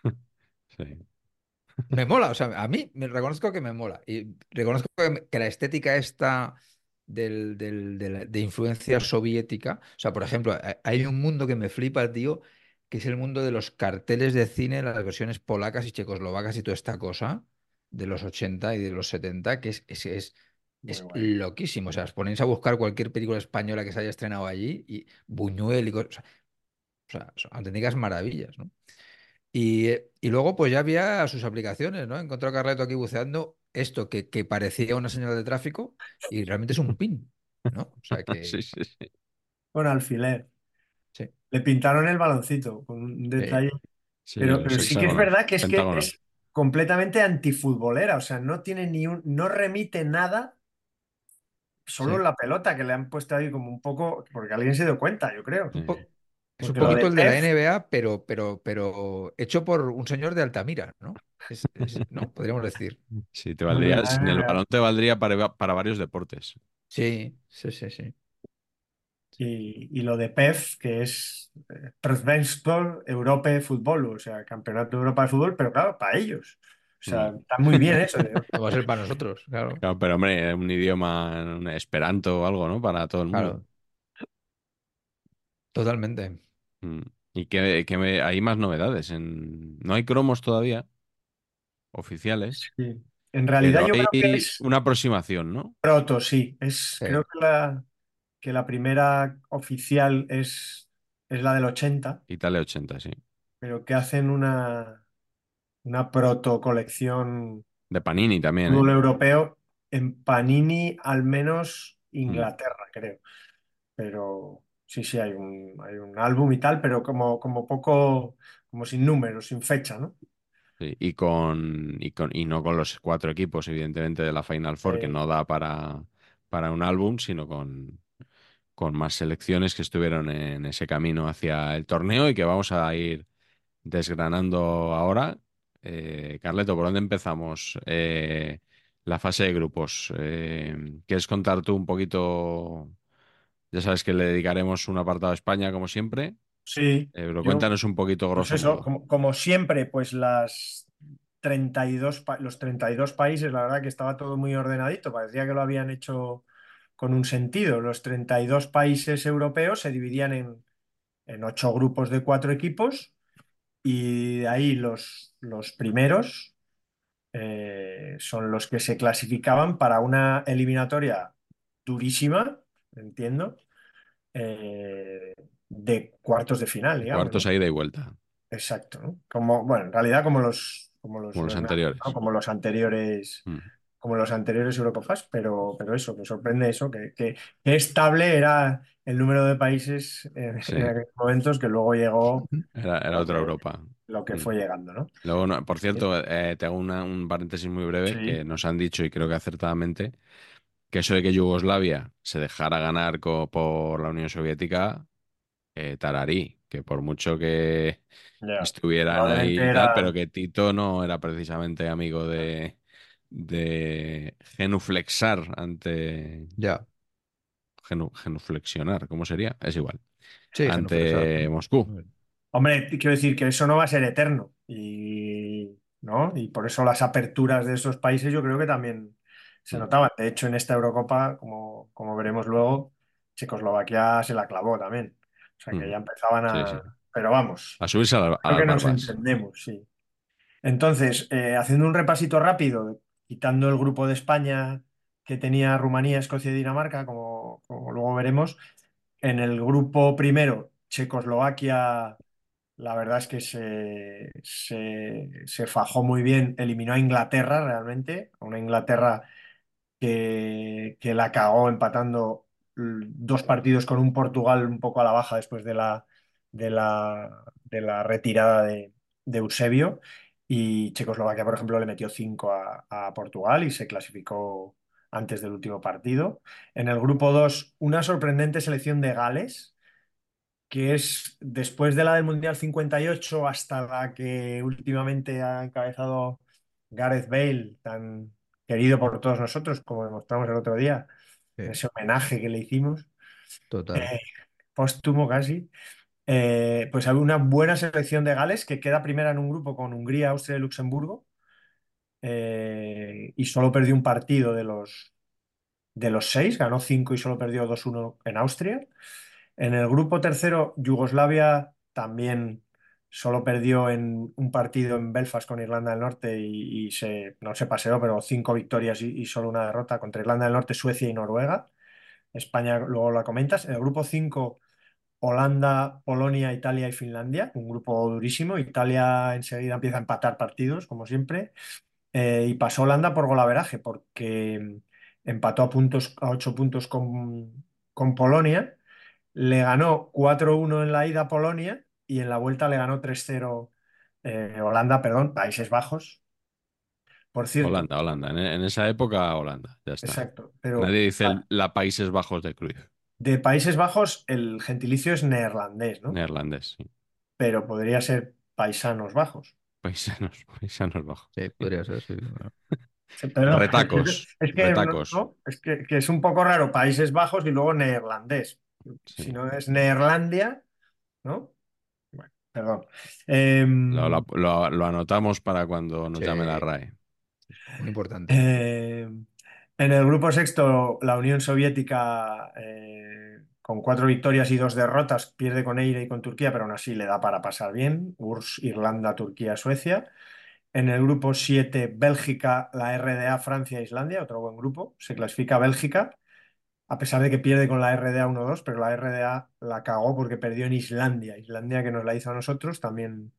sí. Me mola, o sea, a mí me reconozco que me mola. Y reconozco que, me- que la estética esta del, del- de, la- de influencia soviética, o sea, por ejemplo, ha- hay un mundo que me flipa, tío, que es el mundo de los carteles de cine, las versiones polacas y checoslovacas y toda esta cosa de los ochenta y de los setenta que es, es, es, Muy es guay. loquísimo. O sea, os ponéis a buscar cualquier película española que se haya estrenado allí y Buñuel y cosas. O sea, son auténticas maravillas, ¿no? Y, eh, y luego pues ya había sus aplicaciones, ¿no? Encontré a Carleto aquí buceando esto que, que parecía una señal de tráfico y realmente es un pin, ¿no? O sea Sí, que sí, sí. Con alfiler. sí, Le pintaron el baloncito con un sí, detalle. Sí, Pero, los pero sí que es hexágonos, verdad que es que pentágonos. es completamente antifutbolera. O sea, no tiene ni un, no remite nada, solo sí. la pelota que le han puesto ahí como un poco, porque alguien se dio cuenta, yo creo. Un Sí. po- es un Porque lo de poquito el de la Pef, N B A, pero, pero, pero hecho por un señor de Altamira, ¿no? Es, es- ¿no? Podríamos decir. Sí, te el de valdría, la sin el N B A. balón te valdría para, para varios deportes. Sí, sí, sí, sí. Y, y lo de Pef, que es eh, Prvenstor Europe Fútbol, o sea, Campeonato de Europa de Fútbol, pero claro, para ellos. sea, Mm. está muy bien eso. de- No va a ser para nosotros, claro. Claro, pero hombre, un idioma, un esperanto o algo, ¿no? Para todo el mundo. Claro, totalmente. Mm. Y que, que me- hay más novedades. En... No hay cromos todavía oficiales, Sí. En realidad pero yo creo que hay es una aproximación, ¿no? proto, sí. Es, Sí, creo que la, que la primera oficial es, es la del ochenta, Italia ochenta, sí. pero que hacen una, una proto colección De Panini también, fútbol ¿eh? europeo en Panini, al menos Mm. Inglaterra, creo. Pero sí, sí, hay un, hay un álbum y tal, pero como, como poco, como sin números, sin fecha, ¿no? Sí, y con, y con y no con los cuatro equipos, evidentemente, de la Final Four, que Eh, no da para, para un álbum, sino con, con más selecciones que estuvieron en ese camino hacia el torneo y que vamos a ir desgranando ahora. Eh, Carleto, ¿por dónde empezamos? Eh, la fase de grupos. Eh, ¿quieres contar tú un poquito? Ya sabes que le dedicaremos un apartado a España, como siempre, sí, eh, pero yo, cuéntanos un poquito pues grosso eso, modo. como, como siempre, pues las treinta y dos pa- los treinta y dos países, la verdad que estaba todo muy ordenadito, parecía que lo habían hecho con un sentido. Los treinta y dos países europeos se dividían en, en ocho grupos de cuatro equipos y de ahí los, los primeros eh, son los que se clasificaban para una eliminatoria durísima, entiendo, eh, de cuartos de final, digamos, Cuartos ¿no? a ida y vuelta, Exacto, ¿no? Como, bueno, en realidad como los, como los, como los ¿no? anteriores. Como los anteriores, Mm. como los anteriores Eurocopas, pero, pero eso, me sorprende eso, que, que- que estable era el número de países en, en Sí, aquellos momentos que luego llegó era, era lo otra que, Europa. lo que Mm. fue llegando, ¿no? Luego, no- por cierto, eh, te hago una- un paréntesis muy breve que Sí, nos han dicho, y creo que acertadamente, que eso de que Yugoslavia se dejara ganar co- por la Unión Soviética, eh, tararí, que por mucho que ya. estuvieran Probablemente ahí y tal, pero era, que Tito no era precisamente amigo de, de genuflexar ante... ya. genu- genuflexionar, ¿cómo sería? Es igual. Sí, genuflexar, Ante ¿no? Moscú. Muy bien. hombre, quiero decir que eso no va a ser eterno y, ¿no? Y por eso las aperturas de esos países yo creo que también se Mm, notaban. De hecho, en esta Eurocopa, como, como veremos luego, Checoslovaquia se la clavó también. O sea que mm. ya empezaban Sí, sí. a... Pero vamos, A subirse a, la- a creo las que nos barbas. entendemos, sí. Entonces, eh, haciendo un repasito rápido, quitando el grupo de España que tenía Rumanía, Escocia y Dinamarca, como, como luego veremos, en el grupo primero, Checoslovaquia, la verdad es que se, se, se fajó muy bien, eliminó a Inglaterra realmente, a una Inglaterra que, que la cagó empatando l- dos partidos con un Portugal un poco a la baja después de la, de la, de la retirada de, de Eusebio. Y Checoslovaquia, por ejemplo, le metió cinco a, a Portugal y se clasificó antes del último partido. En el grupo dos una sorprendente selección de Gales, que es después de la del Mundial cincuenta y ocho hasta la que últimamente ha encabezado Gareth Bale, tan querido por todos nosotros, como demostramos el otro día, en Sí, ese homenaje que le hicimos, total. eh, póstumo casi. Eh, pues había una buena selección de Gales que queda primera en un grupo con Hungría, Austria y Luxemburgo, eh, y solo perdió un partido de los, de los seis, ganó cinco y solo perdió dos uno en Austria. En el grupo tercero, Yugoslavia también solo perdió en un partido en Belfast con Irlanda del Norte y, y se, no se paseó, pero cinco victorias y, y solo una derrota contra Irlanda del Norte, Suecia y Noruega. España, luego la comentas. En el grupo cinco, Holanda, Polonia, Italia y Finlandia, un grupo durísimo. Italia enseguida empieza a empatar partidos, como siempre. Eh, y pasó Holanda por golaveraje, porque empató a puntos, a ocho puntos con, con Polonia, le ganó cuatro uno en la ida a Polonia y en la vuelta le ganó tres cero eh, Holanda, perdón, Países Bajos. Por cierto, Holanda, Holanda. En, en esa época, Holanda. Ya está. exacto, pero Nadie dice ah, el- la Países Bajos de Cruyff. de Países Bajos el gentilicio es neerlandés, ¿no? Neerlandés, sí. Pero podría ser Paisanos Bajos. Paisanos, paisanos bajos. Sí, podría ser, sí. Bueno, Sí, perdón, Retacos, es que, no, retacos. no, es que, que es un poco raro Países Bajos y luego neerlandés. Sí. Si no es Neerlandia, ¿no? Bueno, perdón. Lo, Em, lo- lo- lo anotamos para cuando nos sí, llame la R A E. Muy importante. Eh, en el grupo sexto, la Unión Soviética, eh, con cuatro victorias y dos derrotas, pierde con Eire y con Turquía, pero aún así le da para pasar bien. U R S S, Irlanda, Turquía, Suecia. En el grupo siete, Bélgica, la R D A, Francia e Islandia, otro buen grupo. Se clasifica Bélgica, a pesar de que pierde con la R D A uno dos, pero la R D A la cagó porque perdió en Islandia. Islandia que nos la hizo a nosotros, también,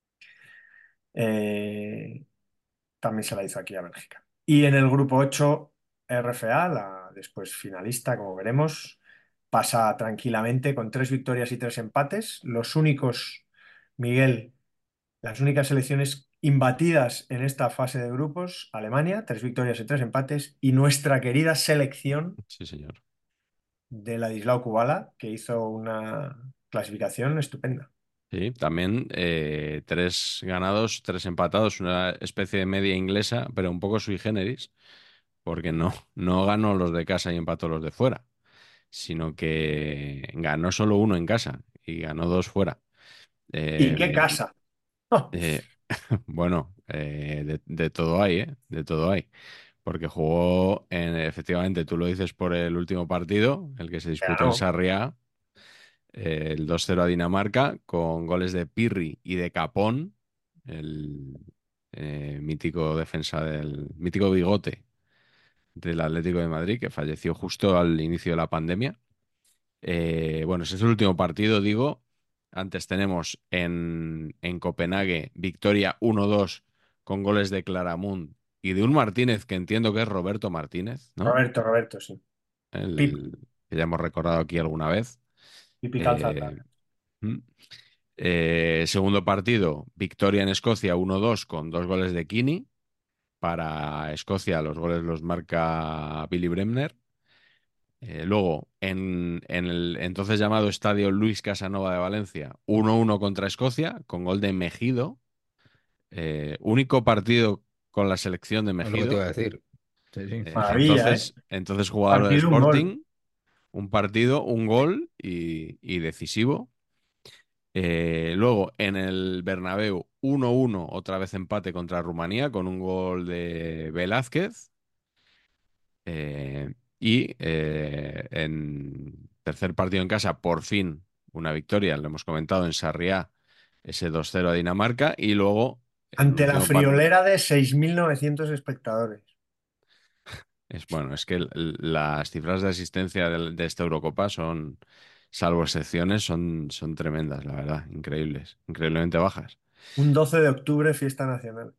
eh, también se la hizo aquí a Bélgica. Y en el grupo ocho, R F A, la después finalista, como veremos, pasa tranquilamente con tres victorias y tres empates. Los únicos, Miguel, las únicas selecciones imbatidas en esta fase de grupos, Alemania, tres victorias y tres empates, y nuestra querida selección Sí, señor. de Ladislao Kubala, que hizo una clasificación estupenda. Sí, también eh, tres ganados, tres empatados, una especie de media inglesa, pero un poco sui generis, porque no, no ganó los de casa y empató los de fuera, sino que ganó solo uno en casa y ganó dos fuera. ¿Y qué Eh, casa? eh, bueno, eh, de, de todo hay, ¿eh? De todo hay. Porque jugó, en, efectivamente, tú lo dices por el último partido, el que se disputó en Ganó. Sarriá, eh, el dos cero a Dinamarca, con goles de Pirri y de Capón, el eh, mítico defensa del mítico bigote del Atlético de Madrid, que falleció justo al inicio de la pandemia. Eh, bueno, ese es el último partido, digo. Antes tenemos en, en Copenhague victoria uno dos con goles de Claramunt y de un Martínez que entiendo que es Roberto Martínez, ¿no? Roberto, Roberto, sí. Pipi, El que ya hemos recordado aquí alguna vez. Pipi Calzada. Eh, mm. Eh, segundo partido, victoria en Escocia uno dos con dos goles de Kini. Para Escocia los goles los marca Billy Bremner. Eh, luego, en, en el entonces llamado Estadio Luis Casanova de Valencia, uno uno contra Escocia, con gol de Mejido. Eh, único partido con la selección de Es lo que te iba Mejido. a decir. Sí, sí. Eh, Maravilla, ¿eh? entonces, entonces jugador de Partido, un gol. Sporting, un partido, un gol y, y decisivo. Eh, luego, en el Bernabéu, uno uno, otra vez empate contra Rumanía, con un gol de Velázquez. Eh, y eh, en tercer partido en casa, por fin, una victoria, lo hemos comentado en Sarriá, ese dos cero a Dinamarca. Y luego, el Ante la último partido. friolera de seis mil novecientos espectadores. Es, bueno, es que el- el- las cifras de asistencia del- de, esta Eurocopa son, salvo excepciones, son, son tremendas, la verdad, increíbles, increíblemente bajas. Un doce de octubre, fiesta nacional.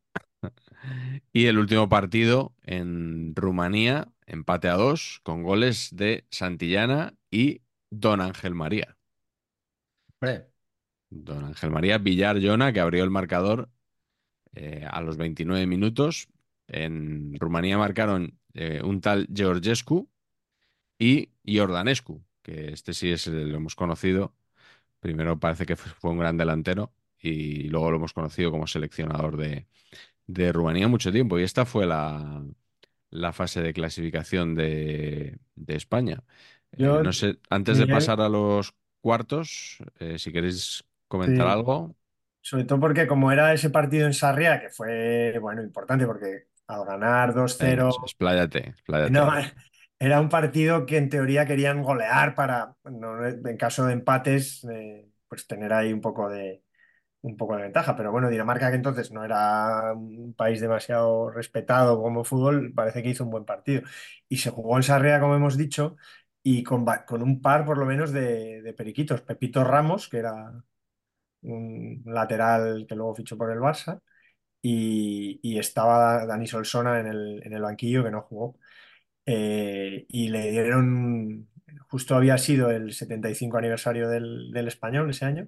Y el último partido en Rumanía, empate a dos, con goles de Santillana y Don Ángel María. Hombre, Don Ángel María Villar Llona, que abrió el marcador eh, a los veintinueve minutos. En Rumanía marcaron eh, un tal Georgescu y Iordanescu, que este sí es, eh, lo hemos conocido. Primero parece que fue fue un gran delantero y luego lo hemos conocido como seleccionador de, de Rumanía mucho tiempo. Y esta fue la, la fase de clasificación de, de España. Eh, Yo, no sé, antes de Miguel, pasar a los cuartos, eh, si queréis comentar sí, algo. sobre todo porque como era ese partido en Sarriá, que fue, bueno, importante porque al ganar dos Venga, cero, expláyate, no, expláyate. era un partido que en teoría querían golear para, no, en caso de empates, eh, pues tener ahí un poco de, un poco de ventaja. Pero bueno, Dinamarca, que entonces no era un país demasiado respetado como fútbol, parece que hizo un buen partido. Y se jugó en Sarriá, como hemos dicho, y con, va- con un par por lo menos de, de periquitos. Pepito Ramos, que era un lateral que luego fichó por el Barça, y, y estaba Dani Solsona en el, en el banquillo que no jugó. Eh, y le dieron, justo había sido el setenta y cinco aniversario del, del Español ese año,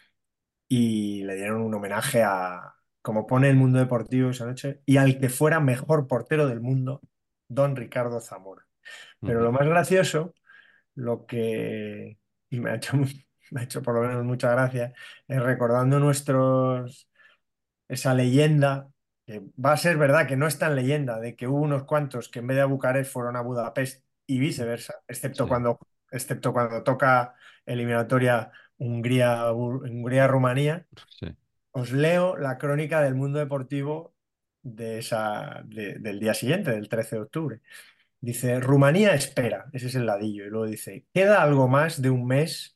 y le dieron un homenaje a, como pone el mundo deportivo esa noche, y al que fuera mejor portero del mundo, don Ricardo Zamora. Pero lo Ujú, más gracioso, lo que, y me ha hecho, me ha hecho por lo menos mucha gracia, es recordando nuestros, esa leyenda, que va a ser verdad que no es tan leyenda, de que hubo unos cuantos que en vez de a Bucarest fueron a Budapest y viceversa, excepto sí, cuando, excepto cuando toca eliminatoria Hungría, Hungría-Rumanía. sí. Os leo la crónica del mundo deportivo de esa, de- del día siguiente, del trece de octubre. Dice, Rumanía espera, ese es el ladillo. Y luego dice, queda algo más de un mes.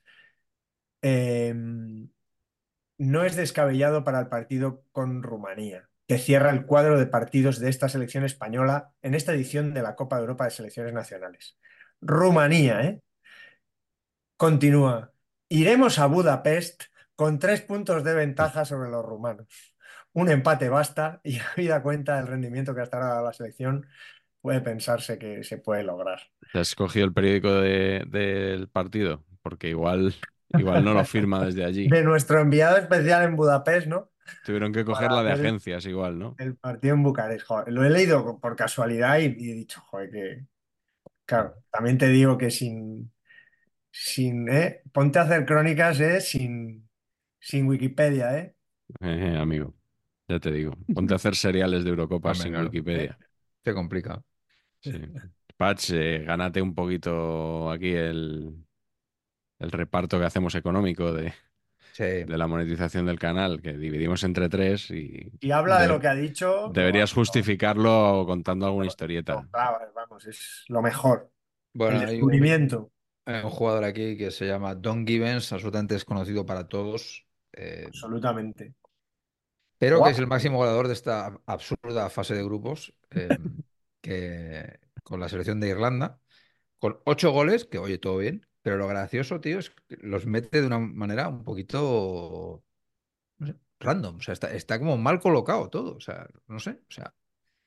em, no es descabellado para el partido con Rumanía, que cierra el cuadro de partidos de esta selección española en esta edición de la Copa de Europa de Selecciones Nacionales. Rumanía, ¿eh? Continúa. Iremos a Budapest con tres puntos de ventaja sobre los rumanos. Un empate basta y habida cuenta del rendimiento que hasta ahora ha dado la selección, puede pensarse que se puede lograr. ¿Te has cogido el periódico de- del partido? Porque igual, igual no lo firma desde allí. De nuestro enviado especial en Budapest, ¿no? Tuvieron que Para cogerla de hacer el, agencias igual, ¿no? el partido en Bucarest. Joder, lo he leído por casualidad y, y he dicho, joder, que claro, también te digo que sin, sin, ¿eh? Ponte a hacer crónicas, ¿eh? Sin, sin Wikipedia, ¿eh? Eh, amigo, ya te digo. Ponte a hacer seriales de Eurocopas Hombre, sin claro. ¿Eh? Wikipedia. Se complica. Sí. Patch, eh, gánate un poquito aquí el, el reparto que hacemos económico de, Sí. de la monetización del canal, que dividimos entre tres y Y habla de lo de- que ha dicho, lo, deberías justificarlo contando alguna lo- historieta. lo clava, vamos, es lo mejor. El Bueno, hay un, descubrimiento. hay un jugador aquí que se llama Don Givens, absolutamente desconocido para todos, eh, Absolutamente. pero que es el Guapo. máximo goleador de esta absurda fase de grupos, eh, que con la selección de Irlanda, con ocho goles, que oye, todo bien, pero lo gracioso, tío, es que los mete de una manera un poquito, no sé, random, o sea, está, está como mal colocado todo, o sea, no sé, o sea,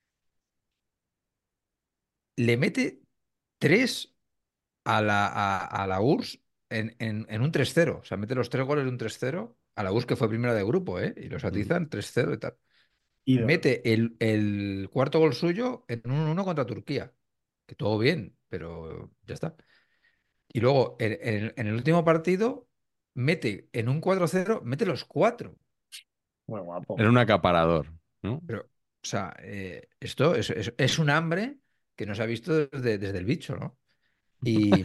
le mete tres a la, a, a la U R S S en, en, en un tres cero. O sea, mete los tres goles de un tres cero a la U R S S que fue primera de grupo, ¿eh? Y los Mm. atizan tres cero y tal. Ídolo. Mete el, el cuarto gol suyo en un uno contra Turquía. Que todo bien, pero ya está. Y luego, en, en- en el último partido, mete en un cuatro cero, mete los cuatro. Muy guapo. Era un acaparador, ¿no? Pero, o sea, eh, esto es, es- es un hambre que no se ha visto desde, desde el bicho, ¿no? Y,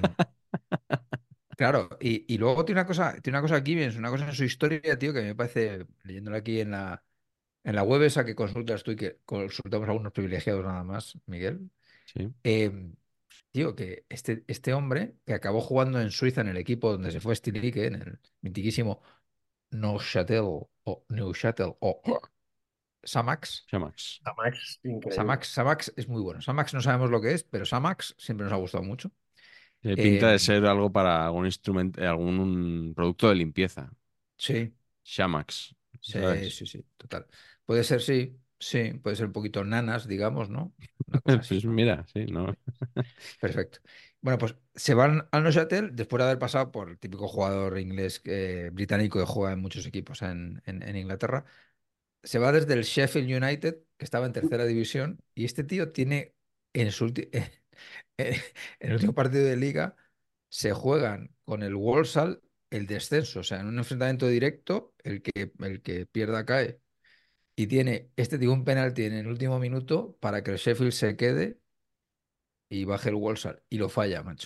claro, y, y luego tiene una cosa, tiene una cosa aquí, bien, una cosa en su historia, tío, que me parece, leyéndola aquí en la, en la web esa que consultas tú y que consultamos a algunos privilegiados nada más, Miguel. Sí. eh, Tío, que este, este hombre que acabó jugando en Suiza en el equipo donde se fue Stilique, en el mitiquísimo Neuchâtel o Neuchâtel o Samax. Chamax. A Max, increíble. Samax, Samax es muy bueno. Samax no sabemos lo que es, pero Samax siempre nos ha gustado mucho. Tiene pinta de Eh, ser algo para algún instrumento, algún un producto de limpieza. sí, Shamax, sí, ¿sabes? sí, sí, total. Puede ser, sí, sí, puede ser un poquito nanas, digamos, ¿no? Una cosa así. Pues mira, sí, ¿no? Perfecto. Bueno, pues se van al Neuchâtel después de haber pasado por el típico jugador inglés eh, británico que juega en muchos equipos en, en- en Inglaterra. Se va desde el Sheffield United, que estaba en tercera división, y este tío tiene en su ulti- en el último partido de liga se juegan con el Walsall el descenso, o sea, en un enfrentamiento directo, el que, el que pierda cae. Y tiene este tío un penalti en el último minuto para que el Sheffield se quede y baje el Walsall. Y lo falla, macho.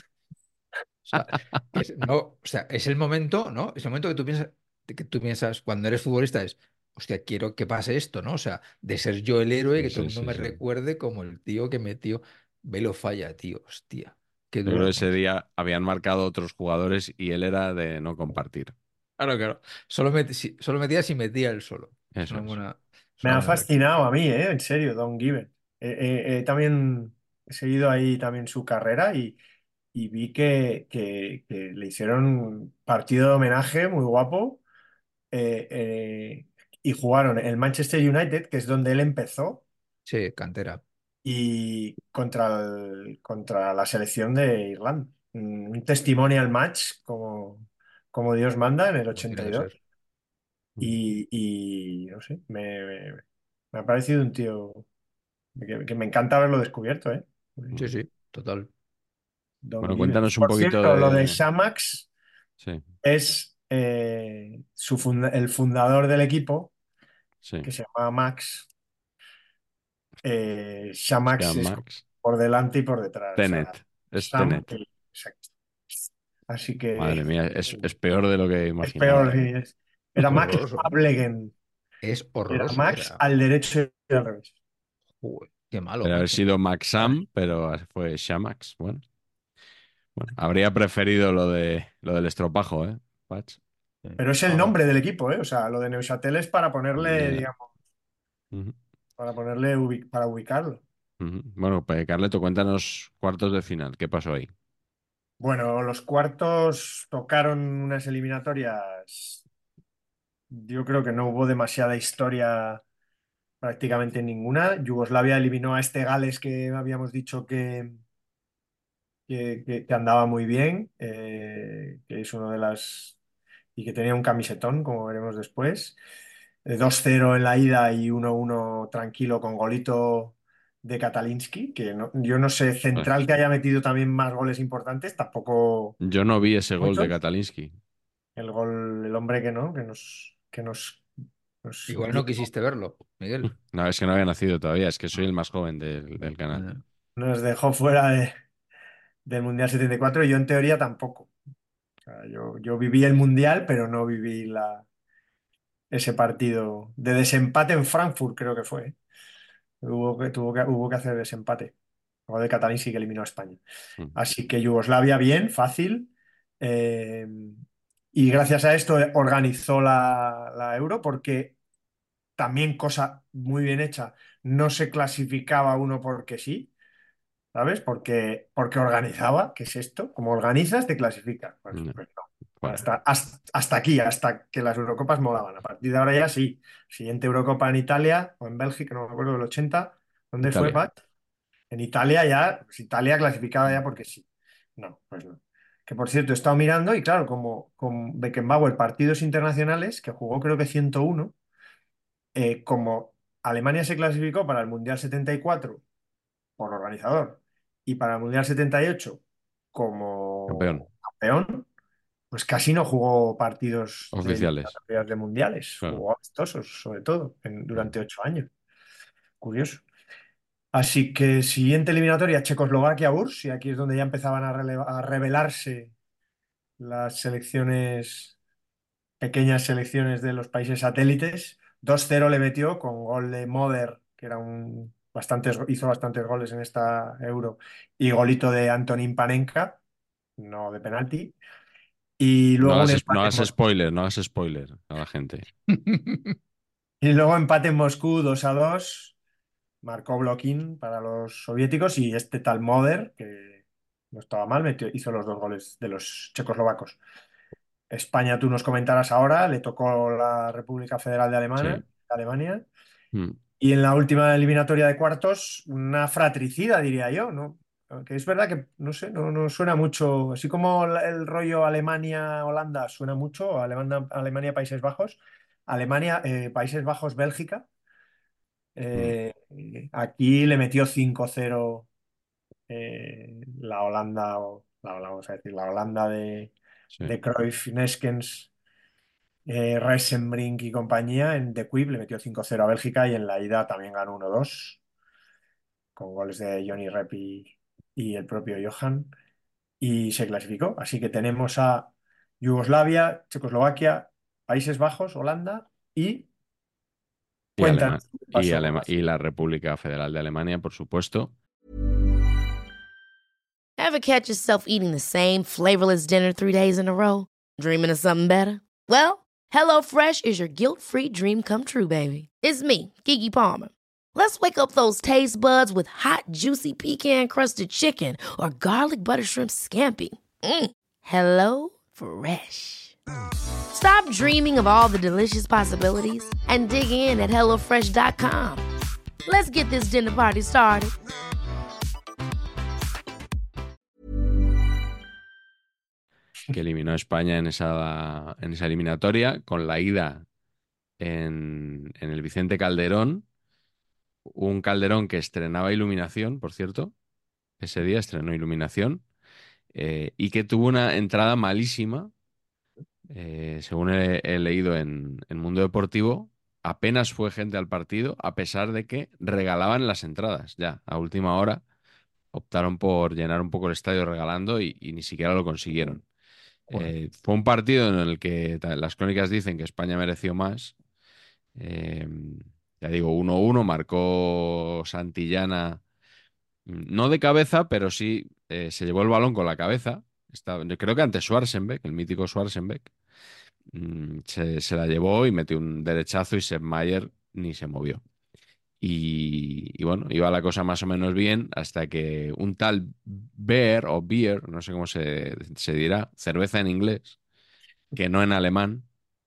O sea, es, no, o sea, es el momento, ¿no? Es el momento que tú piensas, que tú piensas cuando eres futbolista es, hostia, quiero que pase esto, ¿no? O sea, de ser yo el héroe, Sí, que todo el sí, mundo sí, me sí. recuerde como el tío que metió, ve lo falla, tío, hostia, qué Yo creo que duro, ese macho. día habían marcado otros jugadores y él era de no compartir. Claro, claro. Solo, met- si- solo metía si metía él solo. Es Eso una es. buena, es Me una ha buena táctica. fascinado a mí, ¿eh? En serio, Don Given. Eh, eh, eh, también he seguido ahí también su carrera y, y vi que, que- que le hicieron un partido de homenaje muy guapo eh, eh, y jugaron el Manchester United, que es donde él empezó, Sí, cantera, y contra, el- contra la selección de Irlanda. Mm, Un testimonial match como, como Dios manda en el como tiene ochenta y que dos. ser. Y, y no sé, me, me- me ha parecido un tío que, que me encanta haberlo descubierto, ¿eh? Sí, Mm. sí, total. Don Bueno, Gibbons. cuéntanos un Por poquito cierto, lo de de... Shamax Sí, es eh, su funda- el fundador del equipo, sí. que se llama Max. Eh, Se llama Shamax es Max. por delante y por detrás. O sea, Tenet. Es Sam, Tenet. y- exacto. Así Madre que mía, es, es peor de lo que es imaginaba. peor. Sí, es- Era Max Horroroso. Ablegen. Es Era horroroso, o Max sea. al derecho al revés. Joder, qué malo, Pero haber macho. sido Maxam, pero fue Shamax. Bueno, bueno, habría preferido lo de lo del estropajo, ¿eh? Patch. Sí. Pero es el Ah, nombre del equipo, ¿eh? O sea, lo de Neuchâtel es para ponerle, Ya. digamos, Ujú, para ponerle, ubi- para ubicarlo. ujú. Bueno, pues Carleto, cuéntanos cuartos de final. ¿Qué pasó ahí? Bueno, los cuartos tocaron unas eliminatorias. Yo creo que no hubo demasiada historia, prácticamente ninguna. Yugoslavia eliminó a este Gales que habíamos dicho que, que, que- que andaba muy bien, eh, que es uno de las... y que tenía un camisetón, como veremos después. Eh, dos cero en la ida y uno uno tranquilo con golito de Katalinski, que no- yo no sé, Pues, central que haya metido también más goles importantes, tampoco yo no vi ese gol de muchos. Katalinski. El gol, el hombre que no, que nos, que nos, nos igual dio- no quisiste verlo, Miguel. No, es que no había nacido todavía, es que soy el más joven del, del canal. Eh, nos dejó fuera de- del Mundial setenta y cuatro y yo en teoría tampoco. O sea, yo, yo viví el Mundial, pero no viví la, ese partido de desempate en Frankfurt, creo que fue. ¿Eh? Hubo que, tuvo que, hubo que hacer desempate. O de Catalín sí que eliminó a España. Mm. Así que Yugoslavia bien, fácil. Eh, y gracias a esto organizó la, la Euro porque también cosa muy bien hecha, no se clasificaba uno porque sí, ¿sabes? Porque, porque organizaba, ¿qué es esto? Como organizas, te clasificas. Pues, No, pues no. bueno, Hasta, hasta, hasta aquí, hasta que las Eurocopas molaban. A partir de ahora ya sí. Siguiente Eurocopa en Italia o en Bélgica, no me acuerdo, del ochenta. ¿Dónde fue, Italia. Pat? En Italia ya, pues Italia clasificada ya porque sí. No, pues no. Que por cierto, he estado mirando y claro, como con Beckenbauer, partidos internacionales, que jugó creo que ciento uno, eh, como Alemania se clasificó para el Mundial setenta y cuatro por organizador y para el Mundial setenta y ocho Campeón. como campeón, pues casi no jugó partidos de Oficiales. eliminatorias de mundiales, Claro. jugó amistosos sobre todo en- durante ocho años. Curioso. Así que siguiente eliminatoria, Checoslovaquia-U R S S, y aquí es donde ya empezaban a, releva- a revelarse las selecciones, pequeñas selecciones de los países satélites. Dos cero le metió con gol de Moder, que era un bastantes, hizo bastantes goles en esta Euro, y golito de Antonín Panenka, no de penalti. Y No luego un hagas, no empate en hagas Mos- spoiler, no hagas spoiler a la gente. y luego empate en Moscú dos a dos. Marcó Blokin para los soviéticos y este tal Moder, que no estaba mal, metió, hizo los dos goles de los checoslovacos. España, tú nos comentarás ahora, le tocó la República Federal de Sí. Alemania, Alemania. Mm. Y en la última eliminatoria de cuartos, una fratricida, diría yo, ¿no? Aunque es verdad que, no sé, no, no suena mucho, así como la- el rollo Alemania-Holanda suena mucho, Alemania, Alemania-Países Bajos, Alemania, eh, Países Bajos-Bélgica, Mm. eh, aquí le metió cinco cero eh, la Holanda, o la, la- vamos a decir, la Holanda de, Sí. de Cruyff, Neskens, eh, Reisenbrink y compañía en The Kuip le metió cinco cero a Bélgica y en la ida también ganó uno dos con goles de Johnny Rep y, y el propio Johan y se clasificó. Así que tenemos a Yugoslavia, Checoslovaquia, Países Bajos, Holanda y Y, cuéntanos Alema- qué y, pasó con Alema- las... y la República Federal de Alemania, por supuesto. Ever catch yourself eating the same flavorless dinner three days in a row? Dreaming of something better? Well, HelloFresh is your guilt-free dream come true, baby. It's me, Kiki Palmer. Let's wake up those taste buds with hot, juicy pecan-crusted chicken or garlic butter shrimp scampi. Mm. Hello Fresh. Stop dreaming of all the delicious possibilities and dig in at hello fresh dot com. Let's get this dinner party started. Que eliminó a España en esa, en esa eliminatoria, con la ida en, en el Vicente Calderón, un Calderón que estrenaba iluminación, por cierto, ese día estrenó iluminación, eh, y que tuvo una entrada malísima, eh, según he, he leído en, en Mundo Deportivo, apenas fue gente al partido, a pesar de que regalaban las entradas ya, a última hora, optaron por llenar un poco el estadio regalando y, y ni siquiera lo consiguieron. Joder. Eh, fue un partido en el que ta- las crónicas dicen que España mereció más, eh, Ya digo, uno uno, marcó Santillana, mm, no de cabeza, pero sí eh, se llevó el balón con la cabeza. Estaba- yo creo que ante Schwarzenbeck, el mítico Schwarzenbeck, mm, se, se la llevó y metió un derechazo y Sepp Maier ni se movió. Y, y bueno, iba la cosa más o menos bien hasta que un tal Beer o Beer, no sé cómo se, se dirá, cerveza en inglés, que no en alemán,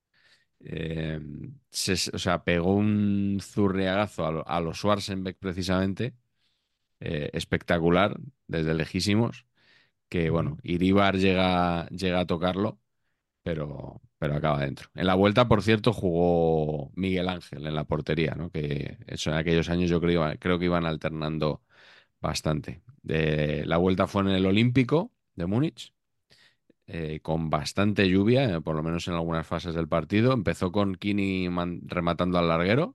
eh, se- o sea, pegó un zurriagazo a, lo- a los Schwarzenbeck precisamente, eh, espectacular, desde lejísimos, que Ujú. bueno, Iribar llega, llega a tocarlo, pero, pero acaba dentro. En la vuelta, por cierto, jugó Miguel Ángel en la portería, ¿no? Que eso en aquellos años yo creo, creo que iban alternando bastante. De, la vuelta fue en el Olímpico de Múnich, eh, con bastante lluvia, eh, por lo menos en algunas fases del partido. Empezó con Kini man- rematando al larguero.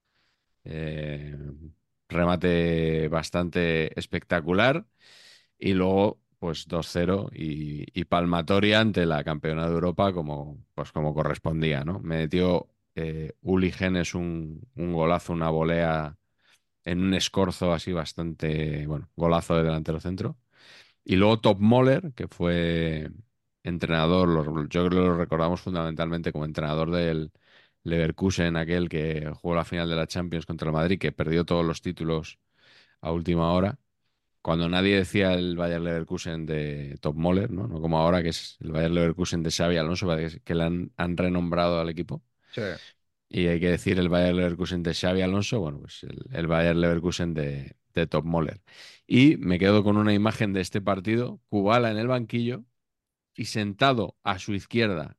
eh, Remate bastante espectacular. Y luego, pues dos cero y, y palmatoria ante la campeona de Europa como, pues como correspondía, ¿no? Me metió eh, Uli Genes un, un golazo, una volea en un escorzo así bastante, bueno, golazo de delantero centro. Y luego Top Moller, que fue entrenador, lo- yo creo que lo recordamos fundamentalmente como entrenador del Leverkusen, aquel que jugó la final de la Champions contra el Madrid, que perdió todos los títulos a última hora. Cuando nadie decía el Bayer Leverkusen de Top Moller, ¿no? No como ahora que es el Bayer Leverkusen de Xavi Alonso, parece que le han, han renombrado al equipo. Sí. Y hay que decir el Bayer Leverkusen de Xavi Alonso, bueno, pues el, el Bayer Leverkusen de, de Top Moller. Y me quedo con una imagen de este partido, Kubala en el banquillo y sentado a su izquierda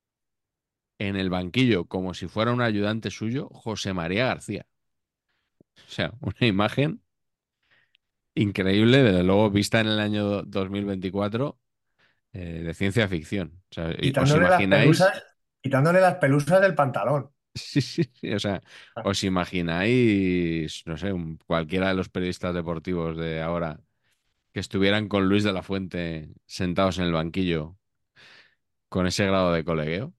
en el banquillo como si fuera un ayudante suyo, José María García. O sea, una imagen increíble, desde luego vista en el año dos mil veinticuatro, eh, de ciencia ficción. O sea, y- ¿os Quitándole las imagináis? pelusas, quitándole las pelusas del pantalón. Sí, sí, sí, o sea, ¿os imagináis, no sé, un- cualquiera de los periodistas deportivos de ahora que estuvieran con Luis de la Fuente sentados en el banquillo con ese grado de colegueo?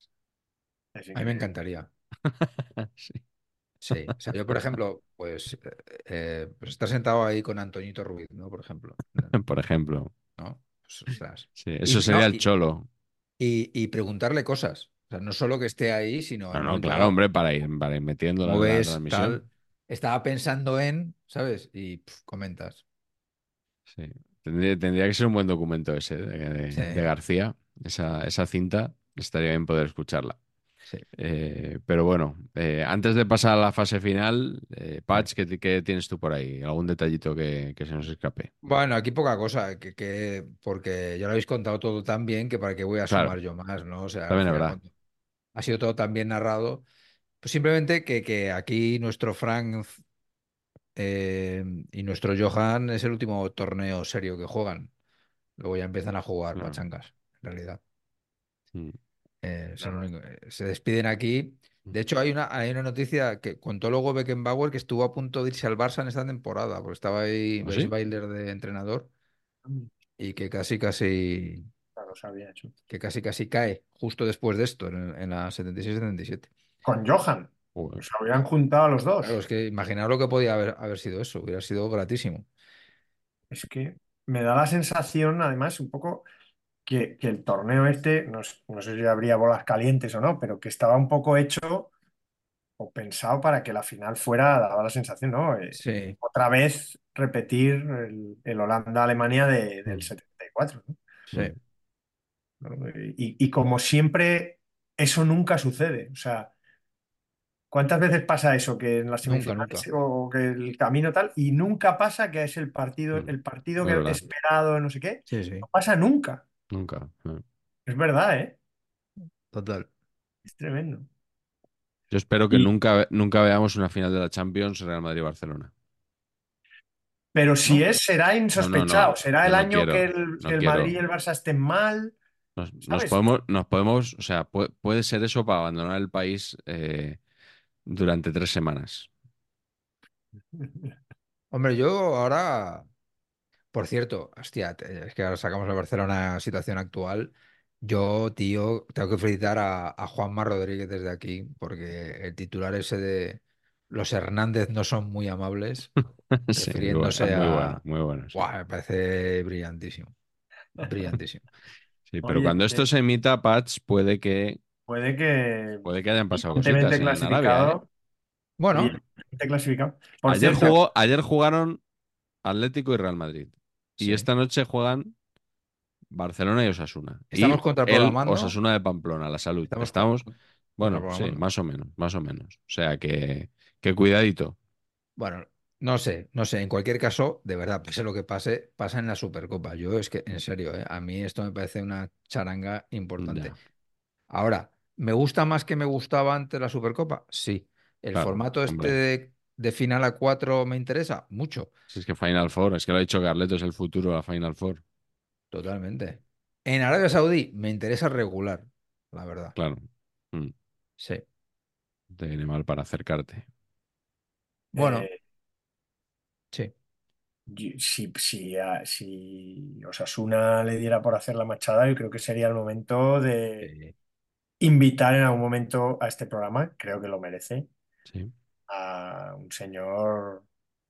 Es A mí me increíble. encantaría. Sí, Sí. O sea, yo, por ejemplo, pues, eh, eh, pues estar sentado ahí con Antoñito Ruiz, ¿no? Por ejemplo. por ejemplo. ¿No? Pues, ostras. Sí, Y, eso sería no, el y, cholo. y- y preguntarle cosas. O sea, no solo que esté ahí, sino en No, un no, momento claro, dado. hombre, para ir, para ir metiéndolo ¿Cómo en la ves? transmisión. Tal. Estaba pensando en, ¿sabes? Y pf, comentas. Sí. Tendría, tendría que ser un buen documento ese de, de- Sí, de García, esa, esa cinta, estaría bien poder escucharla. sí. Eh, pero bueno, eh, antes de pasar a la fase final, eh, Sí. Patch, ¿qué, qué tienes tú por ahí? ¿Algún detallito que, que se nos escape? Bueno, aquí poca cosa, que, que- porque ya lo habéis contado todo tan bien que para qué voy a Claro, sumar yo más, ¿no? O sea, al también es final, verdad. cuando ha sido todo tan bien narrado, pues simplemente que, que aquí nuestro Frank eh, y nuestro Johan es el último torneo serio que juegan. Luego ya empiezan a jugar Claro. pachangas, en realidad. Mm. Eh, son Nada. único- eh, se despiden aquí. De hecho, hay una, hay una noticia que contó luego Beckenbauer que estuvo a punto de irse al Barça en esta temporada, porque estaba ahí ¿Ah, sí? Weisweiler de entrenador y que casi, casi, Claro, se había hecho. que casi, casi cae justo después de esto, en, en la setenta y seis setenta y siete. Con Johan. Joder. Se habían juntado a los Claro, dos. es que imaginaos lo que podía haber, haber sido eso, hubiera sido gratísimo. Es que me da la sensación, además, un poco que, que el torneo este, no, s- no sé si habría bolas calientes o no, pero que estaba un poco hecho o pensado para que la final fuera, daba la sensación, ¿no? Eh, Sí, otra vez repetir el, el Holanda-Alemania de- del Mm, setenta y cuatro, ¿no? mm, sí, ¿No? Y, y como siempre, eso nunca sucede. O sea, ¿cuántas veces pasa eso? Que en las nunca, semifinales nunca. o que el camino tal, y nunca pasa que es el partido, mm. el partido Es que verdad, esperado, no sé qué. Sí, sí, No pasa nunca. nunca. Mm. Es verdad, ¿eh? total. Es tremendo. Yo espero que Y, nunca, nunca veamos una final de la Champions Real Madrid-Barcelona. pero si ¿No? es, será No, no, no. insospechado. Será Yo el no año que quiero, el, que no el Madrid y quiero. el Barça estén mal, Nos, nos ¿sabes? podemos, nos podemos, o sea, puede, puede ser eso para abandonar el país eh, durante tres semanas. Hombre, yo ahora, por cierto, hostia, te- es que ahora sacamos a Barcelona situación actual. Yo, tío, tengo que felicitar a, a Juanma Rodríguez desde aquí, porque el titular ese de, los Hernández no son muy amables, Sí, luego están refiriéndose muy buenos, a... muy buenos, sí. Buah, me parece brillantísimo, brillantísimo. Sí, pero Oye, cuando esto eh, se emita, Patch, puede que, puede que puede que hayan pasado cositas brillantemente en Arabia, ¿eh? clasificado, Bueno, brillantemente clasificado. Por Ayer cierto, jugó, ayer jugaron Atlético y Real Madrid. Y sí. esta noche juegan Barcelona y Osasuna. Estamos Y el contraprogramando, Osasuna de Pamplona, la salud. estamos con- Estamos, bueno, sí, contraprogramando. más o menos, más o menos. O sea que, que cuidadito. Bueno, no sé, no sé. En cualquier caso, de verdad, pase lo que pase, pasa en la Supercopa. Yo es que, en serio, ¿eh? A mí esto me parece una charanga importante. Ya, Ahora, ¿me gusta más que me gustaba antes la Supercopa? Sí. ¿El claro, formato este hombre. de, de final a cuatro me interesa? Mucho. Si es que Final Four, es que lo ha dicho Carleto, es el futuro de la Final Four. Totalmente. En Arabia Saudí me interesa regular, la verdad. Claro. Mm, Sí. te viene mal para acercarte. Bueno, eh, sí. yo- si, si, a- si Osasuna le diera por hacer la machada, yo creo que sería el momento de Sí. invitar en algún momento a este programa, creo que lo merece, Sí, a un señor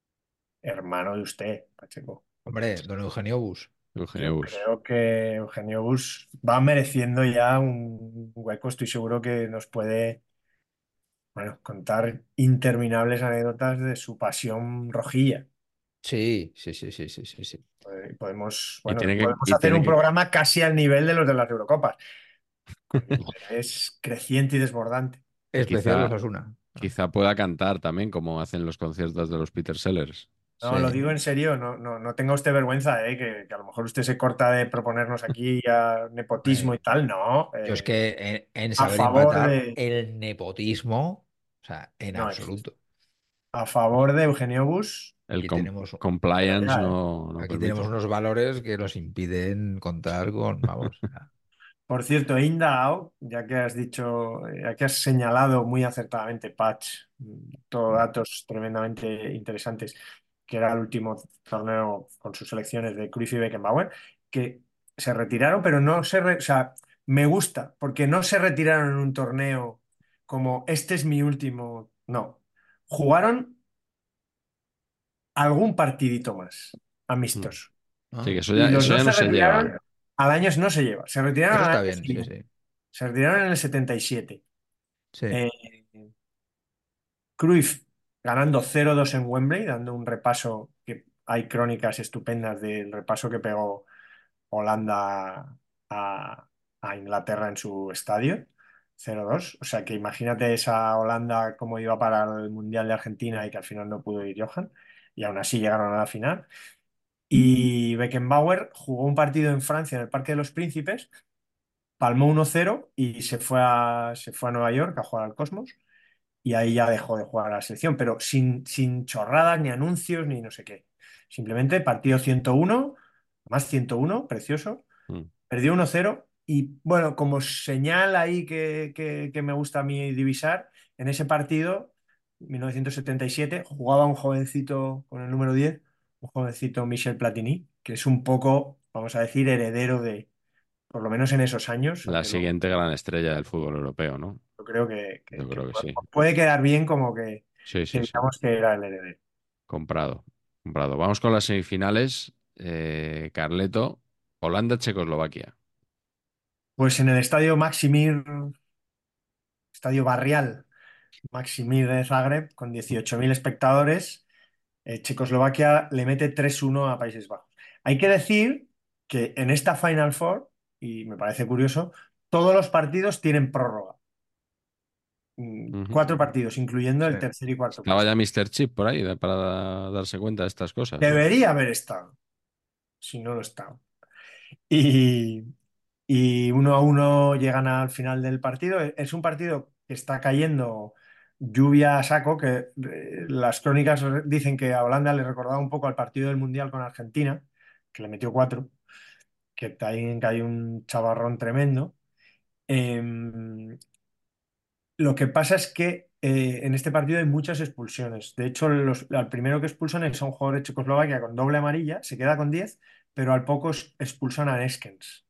hermano de usted, Pacheco. Hombre, don Eugenio Bus. Eugenio Yo Bus. creo que Eugenio Bus va mereciendo ya un hueco. Estoy seguro que nos puede, bueno, contar interminables anécdotas de su pasión rojilla. Sí, sí, sí, sí, sí, sí, sí. Eh, Podemos, Y bueno, tiene que, podemos y hacer tiene un que, programa casi al nivel de los de las Eurocopas, con interés creciente y desbordante. y Especial quizá, Osasuna. quizá pueda cantar también, como hacen los conciertos de los Peter Sellers. No, lo Sí. digo en serio, no, no, no tenga usted vergüenza, eh, que, que a lo mejor usted se corta de proponernos aquí a nepotismo y Hombre, tal. No, yo es eh, que en, en a saber favor empatar de, el nepotismo, o sea, en no existe. absoluto. A favor de Eugenio Bus, El Aquí com- tenemos, pero compliance ya, ¿eh? no, no aquí tenemos permite. unos valores que nos impiden contar con, vamos. Por cierto, he indagado, ya que has dicho, ya que has señalado muy acertadamente, Patch, mm, todo datos tremendamente interesantes, que era el último torneo con sus selecciones de Cruyff y Beckenbauer, que se retiraron, pero no se, re- o sea, me gusta, porque no se retiraron en un torneo como este es mi último, no, jugaron algún partidito más, Mm. amistoso. Sí, que Ah, eso Y ya, los eso dos ya no se se lleva. retiraron al año, no se lleva, se retiraron eso al año está bien, sí, siguiente. sí. Se retiraron en el setenta y siete. Sí. Eh, Cruyff ganando cero dos en Wembley, dando un repaso que hay crónicas estupendas del repaso que pegó Holanda a, a Inglaterra en su estadio. cero dos. O sea que imagínate esa Holanda cómo iba para el Mundial de Argentina y que al final no pudo ir Johan. Y aún así llegaron a la final. Y Beckenbauer jugó un partido en Francia en el Parque de los Príncipes, palmó uno cero y se fue a, se fue a Nueva York a jugar al Cosmos y ahí ya dejó de jugar a la selección, pero sin, sin chorradas, ni anuncios, ni no sé qué. Simplemente partido ciento uno, más ciento uno, precioso, Mm. perdió uno cero y bueno, como señal ahí que, que- que me gusta a mí divisar, en ese partido, mil novecientos setenta y siete, jugaba un jovencito con el número diez, un jovencito Michel Platini, que es un poco, vamos a decir, heredero de, por lo menos en esos años, La aunque luego siguiente gran estrella del fútbol europeo, ¿no? yo creo que, que- Yo que creo que sí. puede quedar bien como que, Sí, que sí, sí. digamos que era el heredero. Comprado. Comprado. Vamos con las semifinales. Eh, Carleto, Holanda, Checoslovaquia. Pues en el estadio Maximir, estadio barrial Maximir de Zagreb, con dieciocho mil espectadores, eh, Checoslovaquia le mete tres uno a Países Bajos. Hay que decir que en esta Final Four, y me parece curioso, todos los partidos tienen prórroga. Mm, Ujú. Cuatro partidos, incluyendo Sí. el tercer y cuarto Estaba puesto. ya míster Chip por ahí da- para da- darse cuenta de estas cosas. ¿O? Debería haber estado, si no lo está. Y, y uno a uno llegan al final del partido. Es un partido que está cayendo lluvia a saco, que eh, las crónicas dicen que a Holanda le recordaba un poco al partido del Mundial con Argentina, que le metió cuatro, que también que hay un chavarrón tremendo. Em, lo que pasa es que eh, en este partido hay muchas expulsiones. De hecho, los, al primero que expulsan es a un jugador de Checoslovaquia con doble amarilla, se queda con diez, pero al poco es- expulsan a Neskens.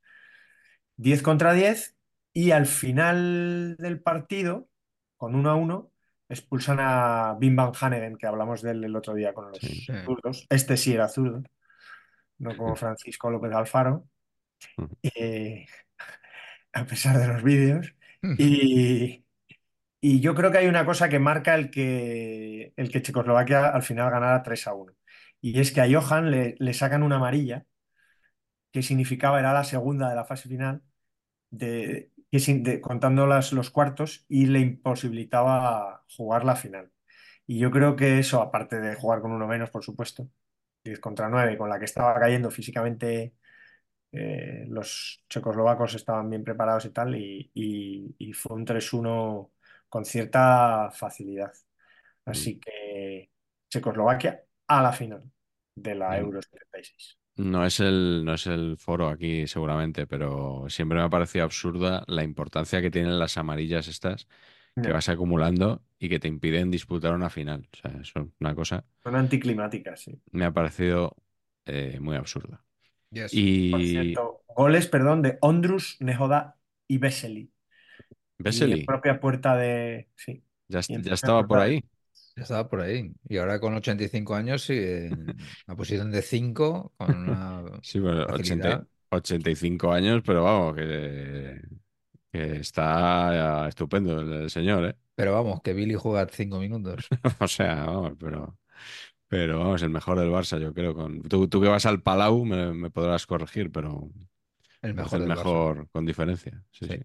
Diez contra diez y al final del partido, con uno a uno, expulsan a Bim Van Hanegem, que hablamos de él el otro día con Sí. los Sí. zurdos. Este sí era zurdo, no como Francisco López Alfaro, Ujú. eh, a pesar de los vídeos. Y, y yo creo que hay una cosa que marca el que, el que Checoslovaquia al final ganara tres a uno. Y es que a Johan le, le sacan una amarilla, que significaba, era la segunda de la fase final, de, que sin- de- contando las- los cuartos, y le imposibilitaba jugar la final. Y yo creo que eso, aparte de jugar con uno menos, por supuesto, diez contra nueve, con la que estaba cayendo físicamente, eh, los checoslovacos estaban bien preparados y tal, y, y- y fue un tres uno con cierta facilidad. Ujú. Así que Checoslovaquia a la final de la Em, Euro setenta y seis. No es el, no es el foro aquí, seguramente, pero siempre me ha parecido absurda la importancia que tienen las amarillas estas que Ya, vas acumulando y que te impiden disputar una final. O sea, eso es una cosa, son anticlimáticas, sí. me ha parecido eh, muy absurda. Yes. Por Y cierto, goles, perdón, de Ondrus, Nehoda y Vesely. Y en Vesely, propia puerta de. Sí. ya, Y est- en ya propia estaba por puerta de. ahí. Ya estaba por ahí. Y ahora con ochenta y cinco años sigue en la posición de cinco con una Sí, bueno, ochenta facilidad. ochenta y cinco años, pero vamos, que, que está estupendo el, el señor, ¿eh? Pero vamos, que Billy juega cinco minutos. O sea, vamos, pero, pero vamos, el mejor del Barça, yo creo. Con, tú, tú que vas al Palau me, me podrás corregir, pero El parece mejor el del Barça. mejor con diferencia. Sí, sí. Sí,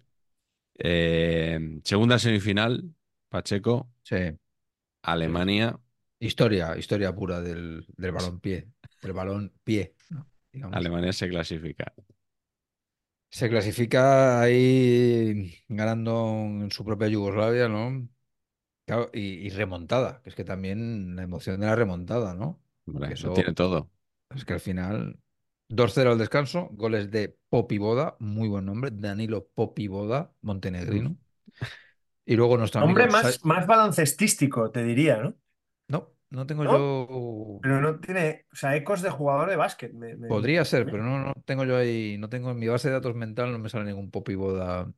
Eh, segunda semifinal, Pacheco, sí, sí. Alemania. Historia, historia pura del, del balón pie. Del balón pie, ¿no? Digamos. Alemania se clasifica. Se clasifica ahí ganando en su propia Yugoslavia, ¿no? Claro, y, y remontada, que es que también la emoción de la remontada, ¿no? Que Hombre, lo tiene eso todo. es que al final dos cero al descanso, goles de Popivoda, muy buen nombre, Danilo Popivoda, Mm. montenegrino. Y luego nuestro Hombre, amigo Sa- más, más baloncestístico, te diría, ¿no? No, no tengo ¿No? yo. Pero no tiene. O sea, ecos de jugador de básquet. Me, me- me- Podría ser, pero no, no tengo yo ahí, no tengo en mi base de datos mental, no me sale ningún Popivoda.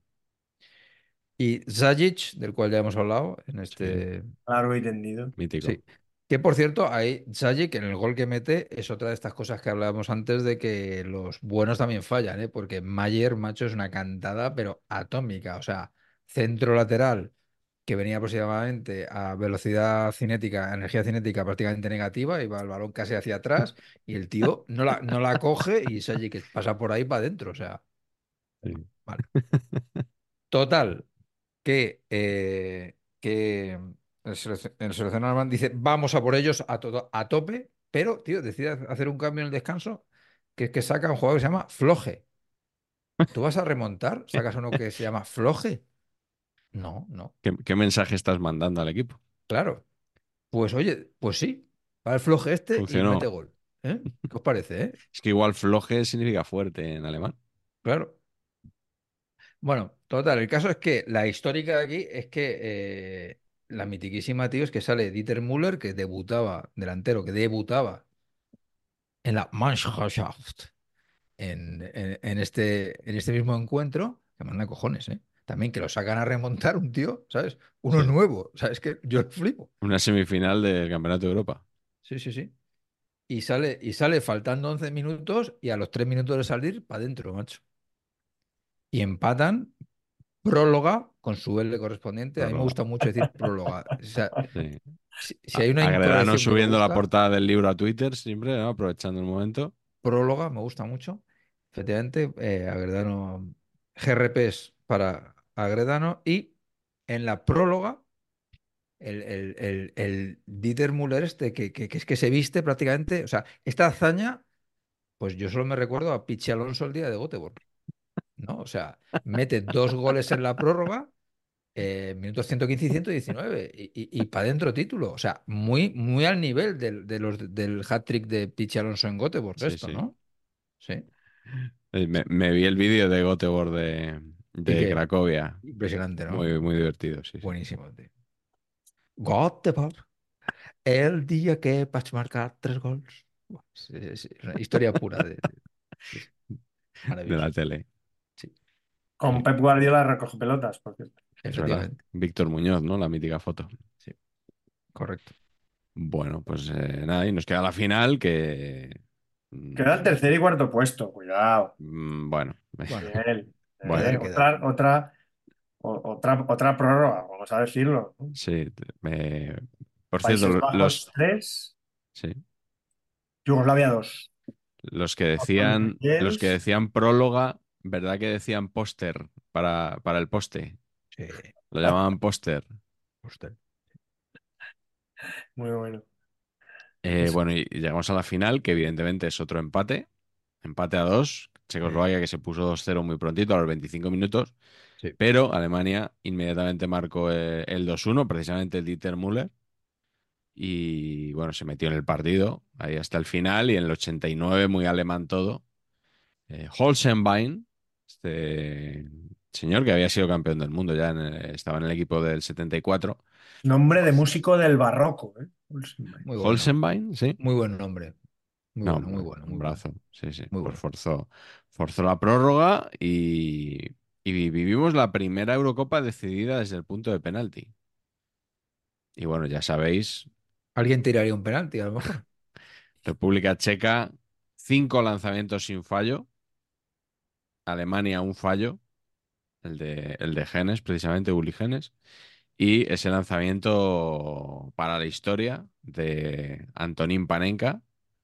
Y Zajic, del cual ya hemos hablado en Sí, este. Largo y tendido. mítico. Sí. Que por cierto, ahí Zajic en el gol que mete es otra de estas cosas que hablábamos antes de que los buenos también fallan, ¿eh? Porque Mayer, macho, es una cantada, pero atómica. O sea, centro lateral que venía aproximadamente a velocidad cinética, energía cinética prácticamente negativa, y va el balón casi hacia atrás, y el tío no la, no la coge y Zajic pasa por ahí para adentro. O sea, Sí. vale. Total, que, eh, que el, selec- el seleccionador alemán dice, vamos a por ellos a, todo, a tope, pero, tío, decide hacer un cambio en el descanso, que es que saca un jugador que se llama Floje. ¿Tú vas a remontar? ¿Sacas uno que se llama Floje? No, no, ¿Qué, qué mensaje estás mandando al equipo? claro. Pues oye, pues sí, va el Floje este y mete Funcionó. gol. ¿Eh? ¿Qué os parece, eh? Es que igual floje significa fuerte en alemán. Claro. Bueno, total, el caso es que la histórica de aquí es que eh, la mitiquísima, tío, es que sale Dieter Müller, que debutaba, delantero, que debutaba en la Mannschaft en, en- en este, en este mismo encuentro, que manda cojones, ¿eh? También que lo sacan a remontar un tío, ¿sabes? Uno Sí. nuevo, ¿sabes? Que yo flipo. Una semifinal del Campeonato de Europa. Sí, sí, sí. Y sale, y sale faltando once minutos y a los tres minutos de salir, para adentro, macho. Y empatan, próloga, con su L correspondiente. A mí me Próloga. gusta mucho decir próloga. O sea, Sí. si, si A- hay una Agredano introlección que me subiendo la gusta, portada del libro a Twitter, siempre, ¿no? Aprovechando el momento. próloga, me gusta mucho. Efectivamente, eh, Agredano, G R Ps para Agredano y en la próloga, el, el, el, el Dieter Müller este, que, que, que es que se viste prácticamente, o sea, esta hazaña, pues yo solo me recuerdo a Pichi Alonso el día de Göteborg, ¿no? O sea, mete dos goles en la prórroga, eh, minutos ciento quince y ciento diecinueve, y, y, y para adentro título, o sea, muy, muy al nivel del, de los, del hat-trick de Pichi Alonso en Göteborg, Sí, esto, sí. ¿no? Sí. Eh, Me, me vi el vídeo de Göteborg de, ¿Y de qué? Cracovia. Impresionante, ¿no? Muy, muy divertido, sí, sí. Buenísimo, tío. Göteborg, el día que vas a marcar tres goles. Buah, sí, sí, sí, una historia pura de, de- sí, sí, De la maravilloso. tele. Sí, Con Pep Guardiola recoge pelotas, por cierto. Es verdad. efectivamente. Víctor Muñoz, ¿no? La mítica foto. Sí. correcto. Bueno, pues eh, nada, y nos queda la final que... Queda el mm, tercer y cuarto puesto, cuidado. mm, bueno, Bueno, Bien. bueno, Eh, quedar, quedar. otra, otra, o- otra, otra prórroga, vamos a decirlo. sí. me- Por cierto, Países lo- los, Bajos tres, sí, Yugoslavia dos. los que Otón decían, los que Castells, decían próloga, ¿verdad que decían póster para, para el poste? Sí, Lo llamaban póster. usted. muy bueno. Eh, Eso. bueno, y, y llegamos a la final, que evidentemente es otro empate. Empate a dos. Sí, Checoslovaquia que se puso dos cero muy prontito, a los veinticinco minutos. sí. Pero Alemania inmediatamente marcó eh, el dos uno, precisamente el Dieter Müller. Y bueno, se metió en el partido ahí hasta el final. Y en el ochenta y nueve, muy alemán todo. Eh, Holzenbein, este señor que había sido campeón del mundo, ya en el- estaba en el equipo del setenta y cuatro. Nombre de músico del barroco, ¿eh? Muy bueno. Holzenbein, sí. Muy buen nombre. Muy No, bueno, muy hombre, bueno, un muy bueno. brazo. Sí, sí. Muy Pues bueno. forzó, forzó la prórroga y, y vivimos la primera Eurocopa decidida desde el punto de penalti. Y bueno, ya sabéis, ¿Alguien tiraría un penalti a lo mejor? República Checa, cinco lanzamientos sin fallo. Alemania, un fallo, el de, el de Genes, precisamente, Uli Genes. Y ese lanzamiento para la historia de Antonín Panenka,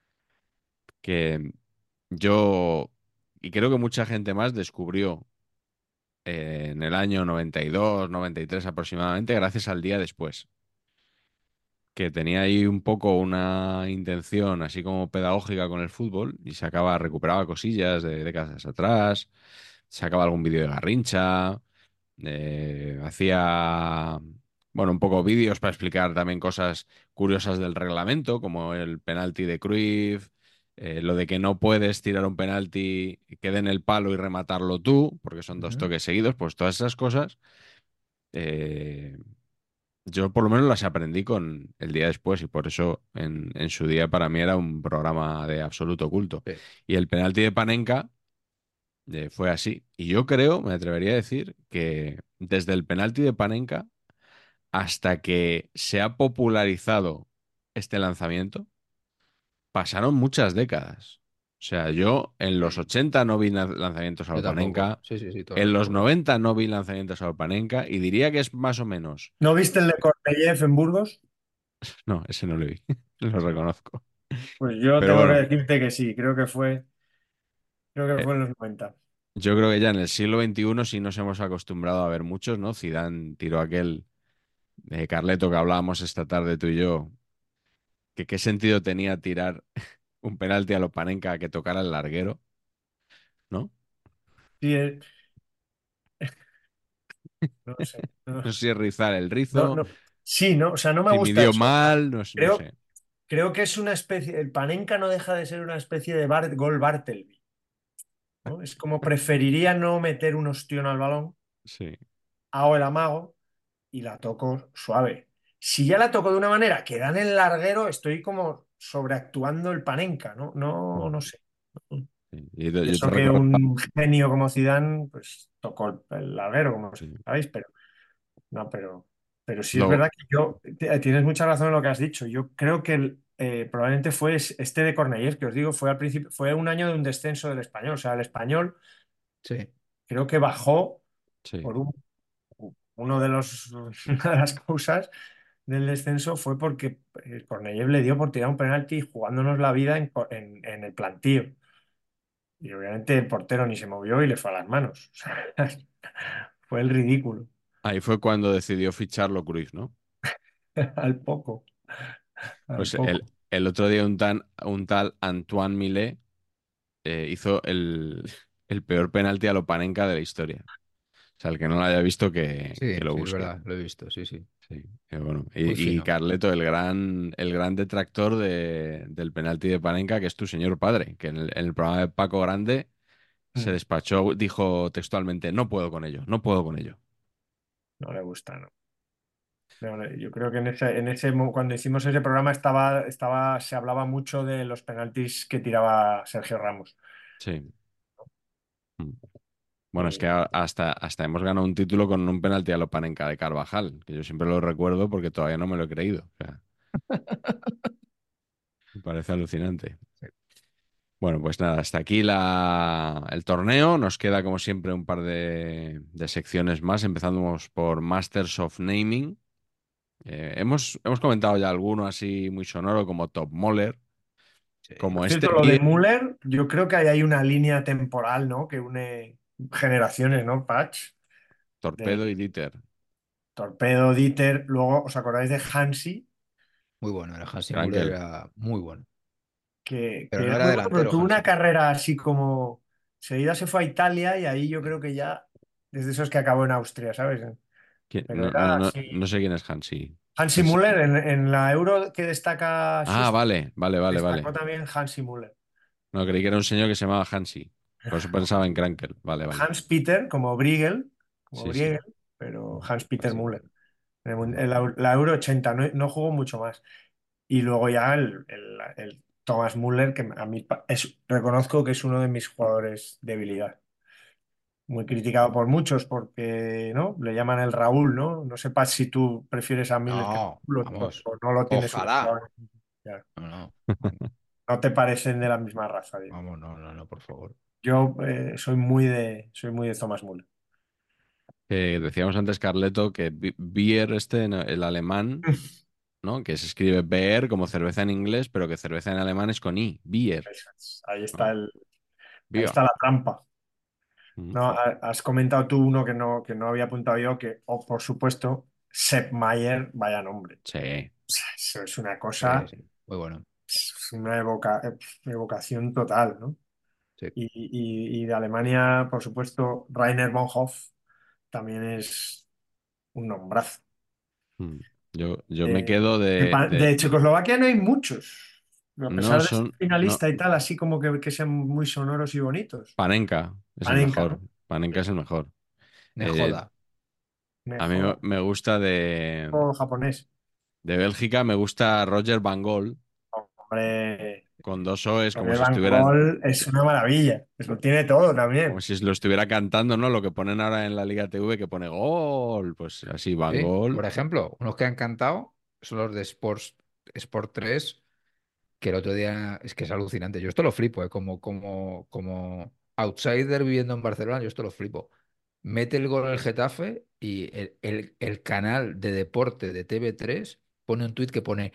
que yo, y creo que mucha gente más descubrió eh, en el año noventa y dos, noventa y tres aproximadamente, gracias al día después, que tenía ahí un poco una intención así como pedagógica con el fútbol y sacaba, recuperaba cosillas de décadas atrás, sacaba algún vídeo de Garrincha, eh, hacía, bueno, un poco vídeos para explicar también cosas curiosas del reglamento, como el penalti de Cruyff, eh, lo de que no puedes tirar un penalti que dé en el palo y rematarlo tú, porque son dos Ujú. toques seguidos, pues todas esas cosas. eh, yo por lo menos las aprendí con el día después y por eso en, en su día para mí era un programa de absoluto culto. Sí. Y el penalti de Panenka eh, fue así. Y yo creo, me atrevería a decir, que desde el penalti de Panenka hasta que se ha popularizado este lanzamiento, pasaron muchas décadas. O sea, yo en los Sí. ochenta no vi lan- lanzamientos a Yo tampoco. Panenka, Sí, sí, sí, toda la en razón los del mundo. noventa no vi lanzamientos a Panenka y diría que es más o menos. ¿No viste el de Korneyev en Burgos? No, ese no lo vi, lo reconozco. Pues yo Pero tengo que bueno, decirte que sí, creo que fue, creo que eh, fue en los noventa. yo creo que ya en el siglo veintiuno sí nos hemos acostumbrado a ver muchos, ¿no? Zidane tiró aquel eh, Carleto que hablábamos esta tarde tú y yo, que qué sentido tenía tirar un penalti a Panenka que tocara el larguero, ¿no? Sí, eh, no sé. No, No sé si es rizar el no, rizo, no. Sí, no, o sea, no me si gusta midió eso. mal, no, no Creo, sé. creo que es una especie, el Panenka no deja de ser una especie de Bart, gol Bartleby, ¿no? Es como preferiría no meter un ostión al balón, Sí. hago el amago y la toco suave. Si ya la toco de una manera que da en el larguero, estoy como sobreactuando el Panenka, ¿no? No, no sé. Sí. Y yo, Y yo te eso que recuerdo. un genio como Zidane, pues tocó el, el larguero, como Sí. sabéis, pero no, pero, pero sí es Luego, verdad que yo, t- tienes mucha razón en lo que has dicho. Yo creo que el, eh, probablemente fue es- este de Cornellés, que os digo, fue al principio, fue un año de un descenso del español. O sea, el español Sí, creo que bajó sí. por un, uno de los, una de las causas del descenso fue porque el Cornellés le dio por tirar un penalti jugándonos la vida en, co- en- en el plantío. Y obviamente el portero ni se movió y le fue a las manos. O sea, fue el ridículo, Ahí fue cuando decidió ficharlo Cruyff, ¿no? al poco, al Pues el, poco. el otro día un, tan, un tal Antoine Millet eh, hizo el, el peor penalti a Panenka de la historia. O sea, el que no lo haya visto que, sí, que lo sí, es busque. verdad, lo he visto, sí, sí. Sí, eh, bueno. Muy Y, y fino. Carleto, el gran, el gran detractor de- del penalti de Panenka, que es tu señor padre, que en el, en el programa de Paco Grande se Mm, despachó, dijo textualmente, no puedo con ello, no puedo con ello. No le gusta, ¿no? No, no, yo creo que en ese, en ese, mo- cuando hicimos ese programa estaba, estaba, se hablaba mucho de los penaltis que tiraba Sergio Ramos. Sí. Mm. Bueno, es que Y a- hasta, hasta hemos ganado un título con un penalti a Panenka de Carvajal, que yo siempre lo recuerdo porque todavía no me lo he creído. O sea, Me parece alucinante. Sí. Bueno, pues nada, hasta aquí la, el torneo. Nos queda, como siempre, un par de, de secciones más. Empezamos por Masters of Naming. Eh, hemos, hemos comentado ya alguno así muy sonoro, como Top Moller, Sí. como Por este cierto, lo de Beer. Müller, yo creo que ahí hay una línea temporal, ¿no? Que une generaciones, ¿no? Patch, de Torpedo y Dieter. Torpedo, Dieter, luego, ¿os acordáis de Hansi? Muy bueno, el Hansi Müller Frankel. era muy bueno. Que, Pero que no era era muy bueno, pero delantero, tuvo una Hansi. carrera así como... Seguida se fue a Italia y ahí yo creo que ya, desde esos que acabó en Austria, ¿sabes? ¿Quién? Pero No, no, era no, no así. sé quién es Hansi. Hansi Es- Müller, en, en la Euro que destaca Ah, Schuster, vale, vale, vale, destacó vale. también Hansi Müller. No, creí que era un señor que se llamaba Hansi. Por eso pensaba en Krankel. Vale, vale. Hans Peter, como Briegel, como Sí, sí. Briegel, pero Hans Peter Sí. Müller. En el mun- Vale. en la, la Euro ochenta no, no jugó mucho más. Y luego ya el, el- el Thomas Müller, que a mí pa- es, reconozco que es uno de mis jugadores de debilidad. Muy criticado por muchos porque, ¿no? Le llaman el Raúl, ¿no? No sepas si tú prefieres a Müller que a No, Raúl o, vamos. o no lo tienes Ojalá. ubicado. Ya. No, no. No te parecen de la misma raza, digo. Vamos, no, no, no, por favor. Yo eh, soy muy de, soy muy de Thomas Müller. Eh, decíamos antes, Carleto, que Bi- Bier, este, ¿no? El alemán, ¿no? Que se escribe Beer como cerveza en inglés, pero que cerveza en alemán es con I, Bier, Eso es. Ahí está ¿no? el, ahí Bier. está la trampa. Mm. No, ha- has comentado tú uno que no, que no había apuntado yo, que, oh, por supuesto, Sepp Maier, vaya nombre. Sí, Eso es una Sí, cosa, sí. Muy bueno. es una evoca- evocación total, ¿no? Sí. Y, y- y de Alemania, por supuesto, Rainer Bonhoff también es un nombrazo. Mm. Yo, yo me Eh, quedo de, de, Pa- de- de Checoslovaquia no hay muchos, a No pesar de ser son... No, finalista y tal, así como que, que sean muy sonoros y bonitos. Panenka es el Panenka, mejor. ¿no? Panenka es el mejor. Me Eh, joda. a mí me Mejor. me gusta de, O japonés. de Bélgica, me gusta Roger Van Gol, Hombre, con dos O's, como Roger si Van estuvieran, Gogh es una maravilla. Eso tiene todo como también. si lo estuviera cantando, ¿no? Lo que ponen ahora en la Liga T V, que pone gol, pues así, Van Sí. Gol. Por ejemplo, unos que han cantado son los de Sports, Sport tres, que el otro día es que es alucinante. Yo esto lo flipo, ¿eh? Como, como, como outsider viviendo en Barcelona, yo esto lo flipo. Mete el gol el Getafe y el, el- el canal de deporte de T V tres pone un tuit que pone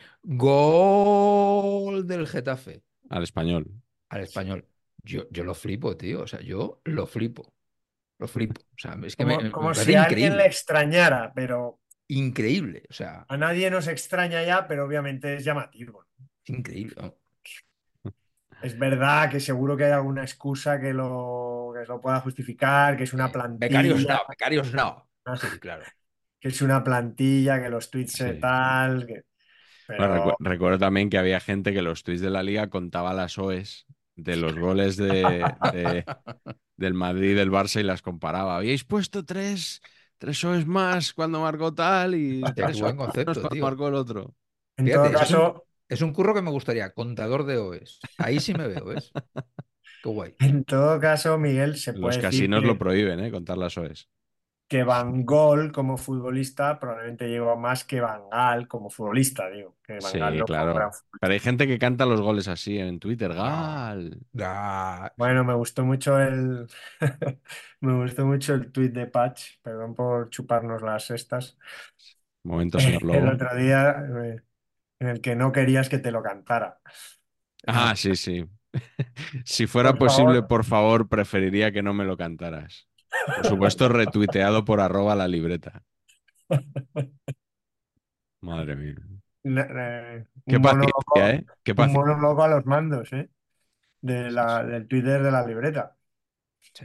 gol del Getafe Al español. al español. Yo, yo lo flipo, tío. O sea, yo lo flipo. Lo flipo. O sea, es que me, Como, me como parece si a alguien le increíble. extrañara, pero Increíble. O sea, a nadie nos extraña ya, pero obviamente es llamativo. es increíble. ¿No? Es verdad que seguro que hay alguna excusa que lo, que lo pueda justificar, que es una Becarios plantilla, no, becarios no. Sí, claro. que es una plantilla, que los tweets eh, Sí. tal, que- Bueno, recu- pero recuerdo también que había gente que los tuits de la Liga contaba las O's de los goles de, de- del Madrid y del Barça y las comparaba. Habíais puesto tres, tres O's más cuando marcó tal y Hostia, qué tres O's buen menos concepto, cuando tío. marcó el otro. en todo Fíjate, ese es un, caso, es un curro que me gustaría. Contador de O Es. Ahí sí me veo, ¿ves? Qué guay. en todo caso, Miguel, se Los puede decir casinos lo que prohíben, ¿eh? Contar las O's. que Van Gogh como futbolista probablemente llegó más que Van Gaal como futbolista, digo, que Van Gaal Sí, no fue un gran claro. Pero hay futbolista. gente que canta los goles así en Twitter. No. Gal. Ah, Bueno, me gustó mucho el me gustó mucho el tuit de Patch, perdón por chuparnos las cestas, Momento, señor eh, el Lobo. otro día eh, en el que no querías que te lo cantara. Ah, Ah, sí, sí. Si fuera por posible, favor, por favor, preferiría que no me lo cantaras. Por supuesto, retuiteado por arroba la libreta. Madre mía. n- eh, Qué un paciencia, monólogo, ¿eh? Qué un paciencia. monólogo a los mandos, ¿eh? De la, del Twitter de la libreta. sí.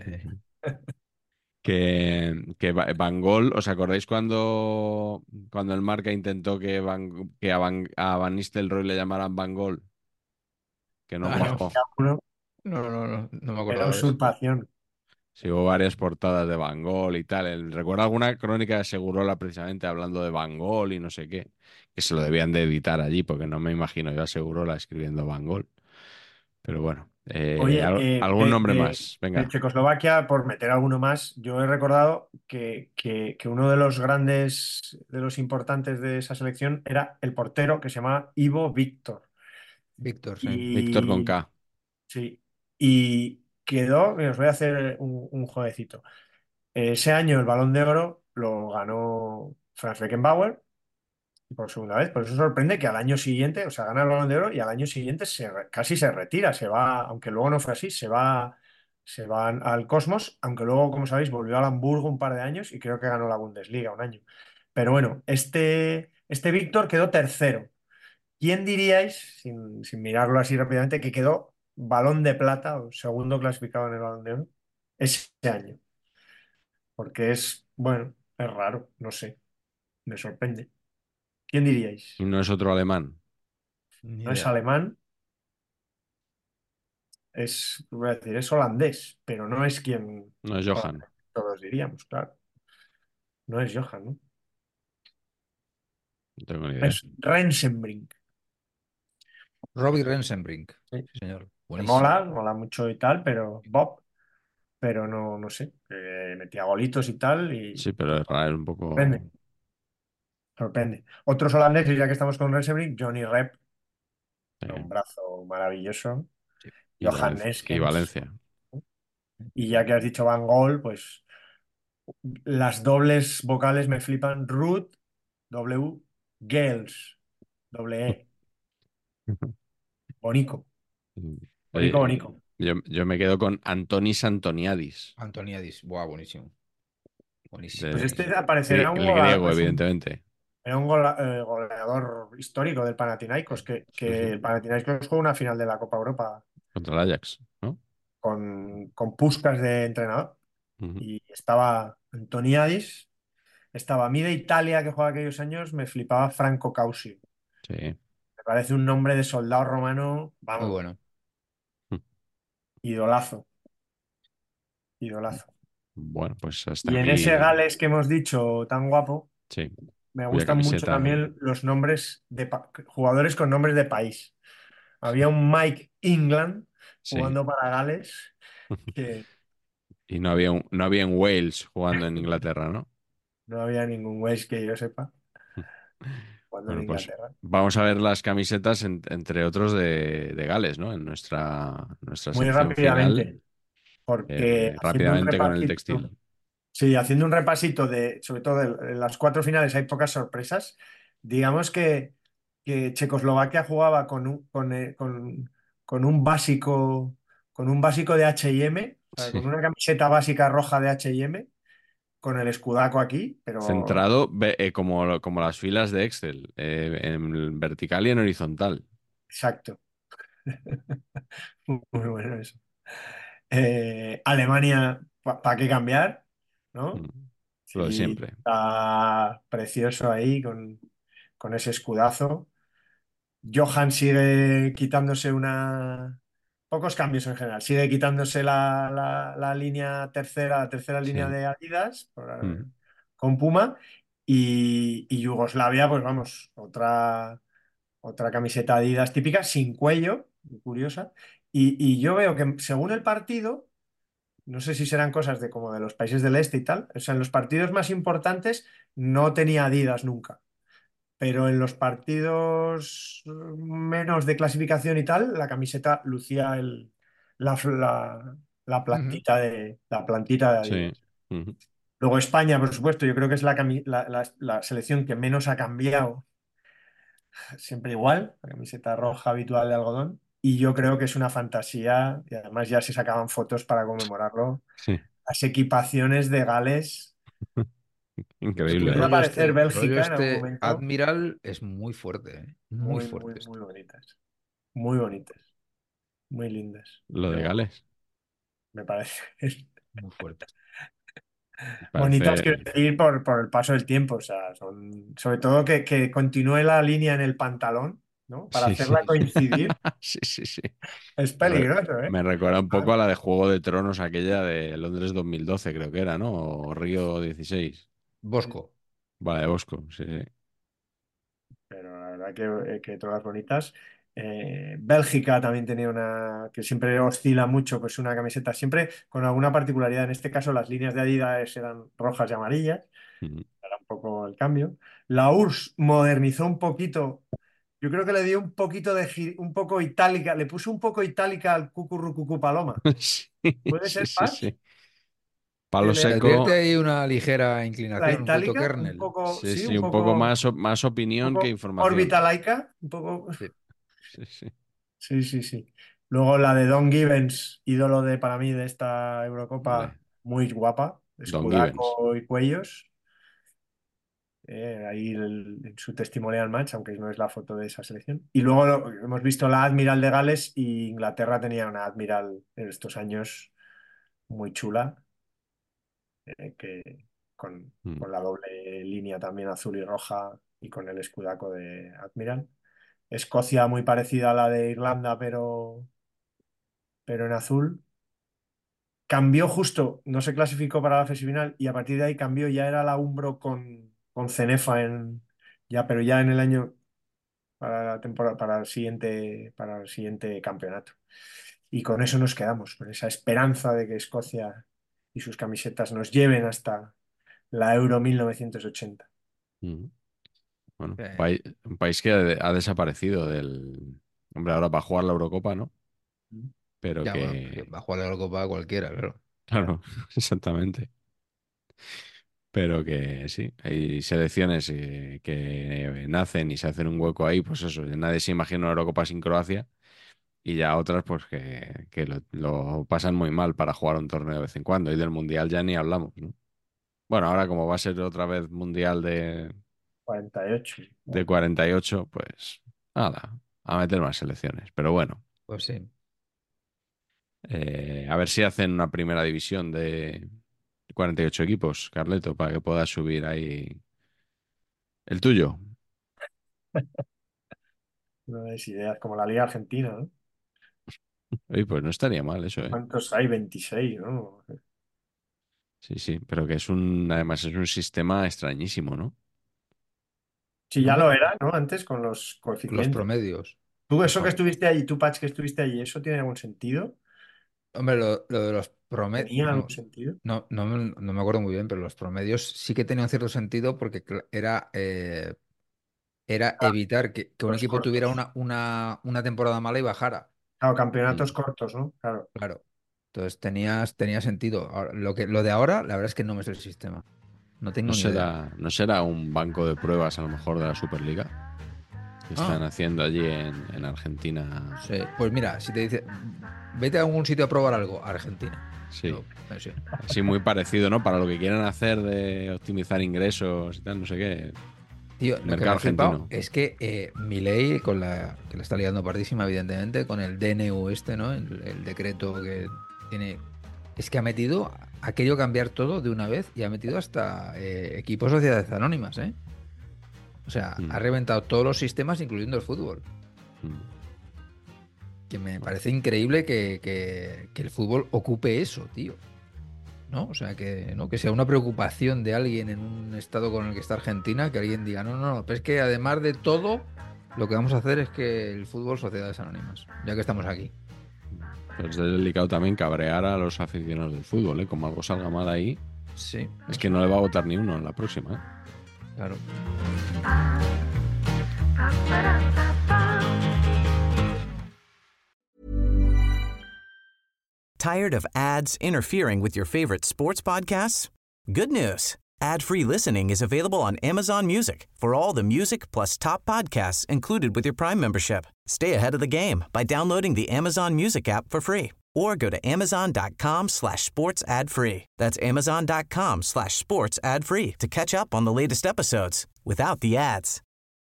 Que, que Va- Van Gogh, ¿os acordáis cuando, cuando el Marca intentó que, Van, que a, Van, a Van Nistelrooy le llamaran Van Gogh? Que no Ah, no. cuajó. Uno, No, no, no, no me era acordaba de eso. usurpación. Sí, hubo varias portadas de Van Gogh y tal. El- recuerdo alguna crónica de Segurola precisamente hablando de Van Gogh y no sé qué, que se lo debían de editar allí, porque no me imagino yo a Segurola escribiendo Van Gogh. Pero bueno. Eh, Oye, al- eh, algún de, nombre de- más, de venga. Checoslovaquia, por meter alguno más, yo he recordado que, que- que uno de los grandes, de los importantes de esa selección era el portero que se llamaba Ivo Víctor. Víctor, sí. Víctor con Y K. sí, y quedó, mira, os voy a hacer un, un jueguecito. Ese año el Balón de Oro lo ganó Franz Beckenbauer por segunda vez. Por eso sorprende que al año siguiente, o sea, gana el Balón de Oro y al año siguiente se re- casi se retira, se va, aunque luego no fue así, se va, se va al Cosmos, aunque luego, como sabéis, volvió al Hamburgo un par de años y creo que ganó la Bundesliga un año. Pero bueno, este, este Víctor quedó tercero. ¿Quién diríais, sin, sin mirarlo así rápidamente, que quedó Balón de Plata o segundo clasificado en el Balón de Oro ese año? Porque es, bueno, es raro, no sé, me sorprende. ¿Quién Y diríais? no es otro alemán. Ni No es idea. alemán, es, voy a decir, es holandés, pero no es quien No es Johan. todos diríamos, claro. No es Johan, ¿no? No tengo ni idea. Es Rensenbrink. Robbie Rensenbrink. Sí. Sí, señor. Me Buenísimo. mola, mola mucho y tal, pero Bob, pero no, no sé. Eh, metía golitos y tal y Sí, pero es raro, es un sorprende, poco. sorprende. Otros holandeses, ya que estamos con Rensenbrink, Johnny Rep, eh, un brazo maravilloso. Sí. y Johan Valencia. Y Neskens. Valencia. Y ya que has dicho Van Gogh, pues las dobles vocales me flipan. Ruth, W, Gales, doble E. Bonico, bonico, Oye, bonico. yo, yo me quedo con Antonis Antoniadis. Antoniadis. Buah, buenísimo. Buenísimo, Pues De, este buenísimo. gri- aparecerá un el goleador, griego, es un, evidentemente. era un gola- eh, goleador histórico del Panathinaikos, que, Sí, que sí. el Panathinaikos jugó una final de la Copa Europa Contra el Ajax, ¿no? con, con Puskás de entrenador. Ujú. Y estaba Antoniadis, estaba a mí de Italia que jugaba aquellos años, me flipaba Franco Causi. Sí. Me parece un nombre de soldado romano, Muy vamos, bueno. idolazo, idolazo. Bueno, pues hasta Y en ese aquí. Gales que hemos dicho tan guapo, Sí. me Cuya gustan mucho camiseta. también los nombres de pa- jugadores con nombres de país. Había un Mike England Sí. jugando para Gales que Y no había, un- no había en Wales jugando en Inglaterra, ¿no? no había ningún Wales que yo sepa jugando en Bueno, pues Inglaterra. vamos a ver las camisetas, en- entre otros, de, de Gales, ¿no? En nuestra, nuestra Muy sección final, rápidamente, porque eh, haciendo un rápidamente con el repasito, textil. sí, haciendo un repasito de, sobre todo de- en las cuatro finales hay pocas sorpresas. Digamos que, que Checoslovaquia jugaba con un, con, eh, con- con un básico, con un básico de H y M, o sea, Sí. con una camiseta básica roja de H y M, con el escudaco aquí, pero Centrado ve- eh, como, como las filas de Excel, eh, en vertical y en horizontal. exacto. Muy bueno eso. Eh, Alemania, ¿para qué cambiar? Mm. ¿No? Lo de Sí, siempre. está precioso ahí con, con ese escudazo. Johan sigue quitándose una... Pocos cambios en general. Sigue quitándose la, la- la línea tercera, la tercera línea Sí. de Adidas por- Mm. con Puma. Y, y Yugoslavia, pues vamos, otra, otra camiseta Adidas típica, sin cuello, muy curiosa. Y, y yo veo que según el partido, no sé si serán cosas de como de los países del este y tal, o sea, en los partidos más importantes no tenía Adidas nunca. Pero en los partidos menos de clasificación y tal, la camiseta lucía el, la, la, la Ujú. plantita de, la plantita de Sí. Adidas. Ujú. Luego España, por supuesto, yo creo que es la, cami- la, la- la selección que menos ha cambiado, siempre igual, la camiseta roja habitual de algodón. Y yo creo que es una fantasía, y además ya se sacaban fotos para conmemorarlo. Sí. Las equipaciones de Gales, Es que el Increíble, ¿eh? pudiera rollo parecer este, el rollo Bélgica en algún este momento, Admiral es muy fuerte, ¿eh? Muy muy, muy, fuerte muy esto. bonitas, muy bonitas, muy lindas. Lo de Yo Gales. me parece Muy fuerte. bonitas, Parece. quiero decir, por, por el paso del tiempo. O sea, son, sobre todo que, que continúe la línea en el pantalón, ¿no? Para Sí, sí. hacerla coincidir Sí, sí, sí. es Me, re- peligroso, ¿eh? me recuerda un Ah, poco a la de Juego de Tronos, aquella de Londres dos mil doce, creo que era, ¿no? O Río dieciséis. Bosco. Vale, de Bosco, sí, sí. pero la verdad que, eh, que todas bonitas. Eh, Bélgica también tenía una que siempre oscila mucho, pues una camiseta siempre con alguna particularidad. En este caso las líneas de Adidas eran rojas y amarillas, Ujú. era un poco el cambio. La U R S S modernizó un poquito, yo creo que le dio un poquito de gi- un poco itálica, le puso un poco itálica al cucurrucucú paloma. Sí, ¿Puede sí, ser, sí, Patch? sí. Que Palo le Se advierte seco, ahí una ligera la inclinación, un punto itálica, un kernel. poco, sí, sí, sí, un un poco poco, más, o- más un opinión que poco información. orbitalaica, un poco. Sí. Sí, sí. Sí, sí, sí. Luego la de Don Givens, ídolo de para mí de esta Eurocopa, Hombre, muy guapa, Don Givens. escudaco y cuellos. Eh, ahí el- en su testimonial match, aunque no es la foto de esa selección. Y luego lo- hemos visto la Admiral de Gales y Inglaterra tenía una Admiral en estos años muy chula, eh, que con, Mm. con la doble línea también azul y roja y con el escudaco de Admiral. Escocia muy parecida a la de Irlanda, pero, pero en azul. Cambió justo, no se clasificó para la fase final y a partir de ahí cambió, ya era la Umbro con, con Cenefa en, ya, pero ya en el año para la temporada, para el siguiente, para el siguiente campeonato. Y con eso nos quedamos, con esa esperanza de que Escocia y sus camisetas nos lleven hasta la Euro mil novecientos ochenta. Mm. Bueno, Eh, pai- un país que ha, ha desaparecido del... Hombre, ahora va a jugar la Eurocopa, ¿no? Pero ya, bueno, pues, que... va a jugar la Eurocopa cualquiera, claro. Claro, exactamente. Pero que sí, hay selecciones eh, que nacen y se hacen un hueco ahí, pues eso, nadie se imagina una Eurocopa sin Croacia y ya otras pues que, que lo, lo pasan muy mal para jugar un torneo de vez en cuando y del Mundial ya ni hablamos, ¿no? Bueno, ahora como va a ser otra vez Mundial de, cuarenta y ocho. de cuarenta y ocho, pues nada, a meter más selecciones. Pero bueno, Pues sí. eh, a ver si hacen una primera división de cuarenta y ocho equipos, Carleto, para que puedas subir ahí el tuyo. No es ideas como la Liga Argentina, ¿no? Oye, pues no estaría mal eso, ¿eh? ¿Cuántos hay? Veintiséis, ¿no? Sí, sí, pero que es un, además es un sistema extrañísimo, ¿no? Sí, ya Hombre, lo era, ¿no? Antes con los los coeficientes. promedios. Tú, Los eso que pro- estuviste allí, tú, Patch, que estuviste allí, ¿eso tiene algún sentido? Hombre, lo, lo de los promedios. ¿Tenía No, algún sentido? no, no, me no me acuerdo muy bien, pero los promedios sí que tenían cierto sentido porque cl- era, eh, era Ah, evitar que, que un los equipo tuviera cortos. una, una, una temporada mala y bajara. Claro, campeonatos Mm. cortos, ¿no? Claro. Claro. Entonces tenías, tenía sentido. Ahora, lo que, lo de ahora, la verdad es que no me sé el sistema. No ¿No tengo ni idea. será, no será un banco de pruebas a lo mejor de la Superliga que están Ah, haciendo allí en, en Argentina? sí. Pues mira, si te dice, vete a algún sitio a probar algo, Argentina. Sí, Yo, eh, sí. así muy parecido, ¿no? Para lo que quieran hacer de optimizar ingresos y tal, no sé qué. Tío, lo que me Mercado ha flipado argentino. es que eh, Milei, con la, que le está liando pardísima, evidentemente, con el D N U este, ¿no? El, el decreto que tiene. Es que ha metido, ha querido cambiar todo de una vez y ha metido hasta eh, equipos sociedades anónimas, ¿eh? O sea, Mm, ha reventado todos los sistemas, incluyendo el fútbol. mm. Que me parece increíble que, que- que el fútbol ocupe eso, tío. ¿No? O sea, que, ¿no? Que sea una preocupación de alguien en un estado con el que está Argentina, que alguien diga, no, no, no, pero es que además de todo, lo que vamos a hacer es que el fútbol, sociedades anónimas, ya que estamos aquí. Pero es delicado también cabrear a los aficionados del fútbol, ¿eh? Como algo salga mal ahí, Sí, es que no le va a votar ni uno en la próxima, ¿eh? claro. Tired of ads interfering with your favorite sports podcasts? Good news. Ad-free listening is available on Amazon Music for all the music plus top podcasts included with your Prime membership. Stay ahead of the game by downloading the Amazon Music app for free or go to amazon.com slash sports ad free. That's amazon.com slash sports ad free to catch up on the latest episodes without the ads.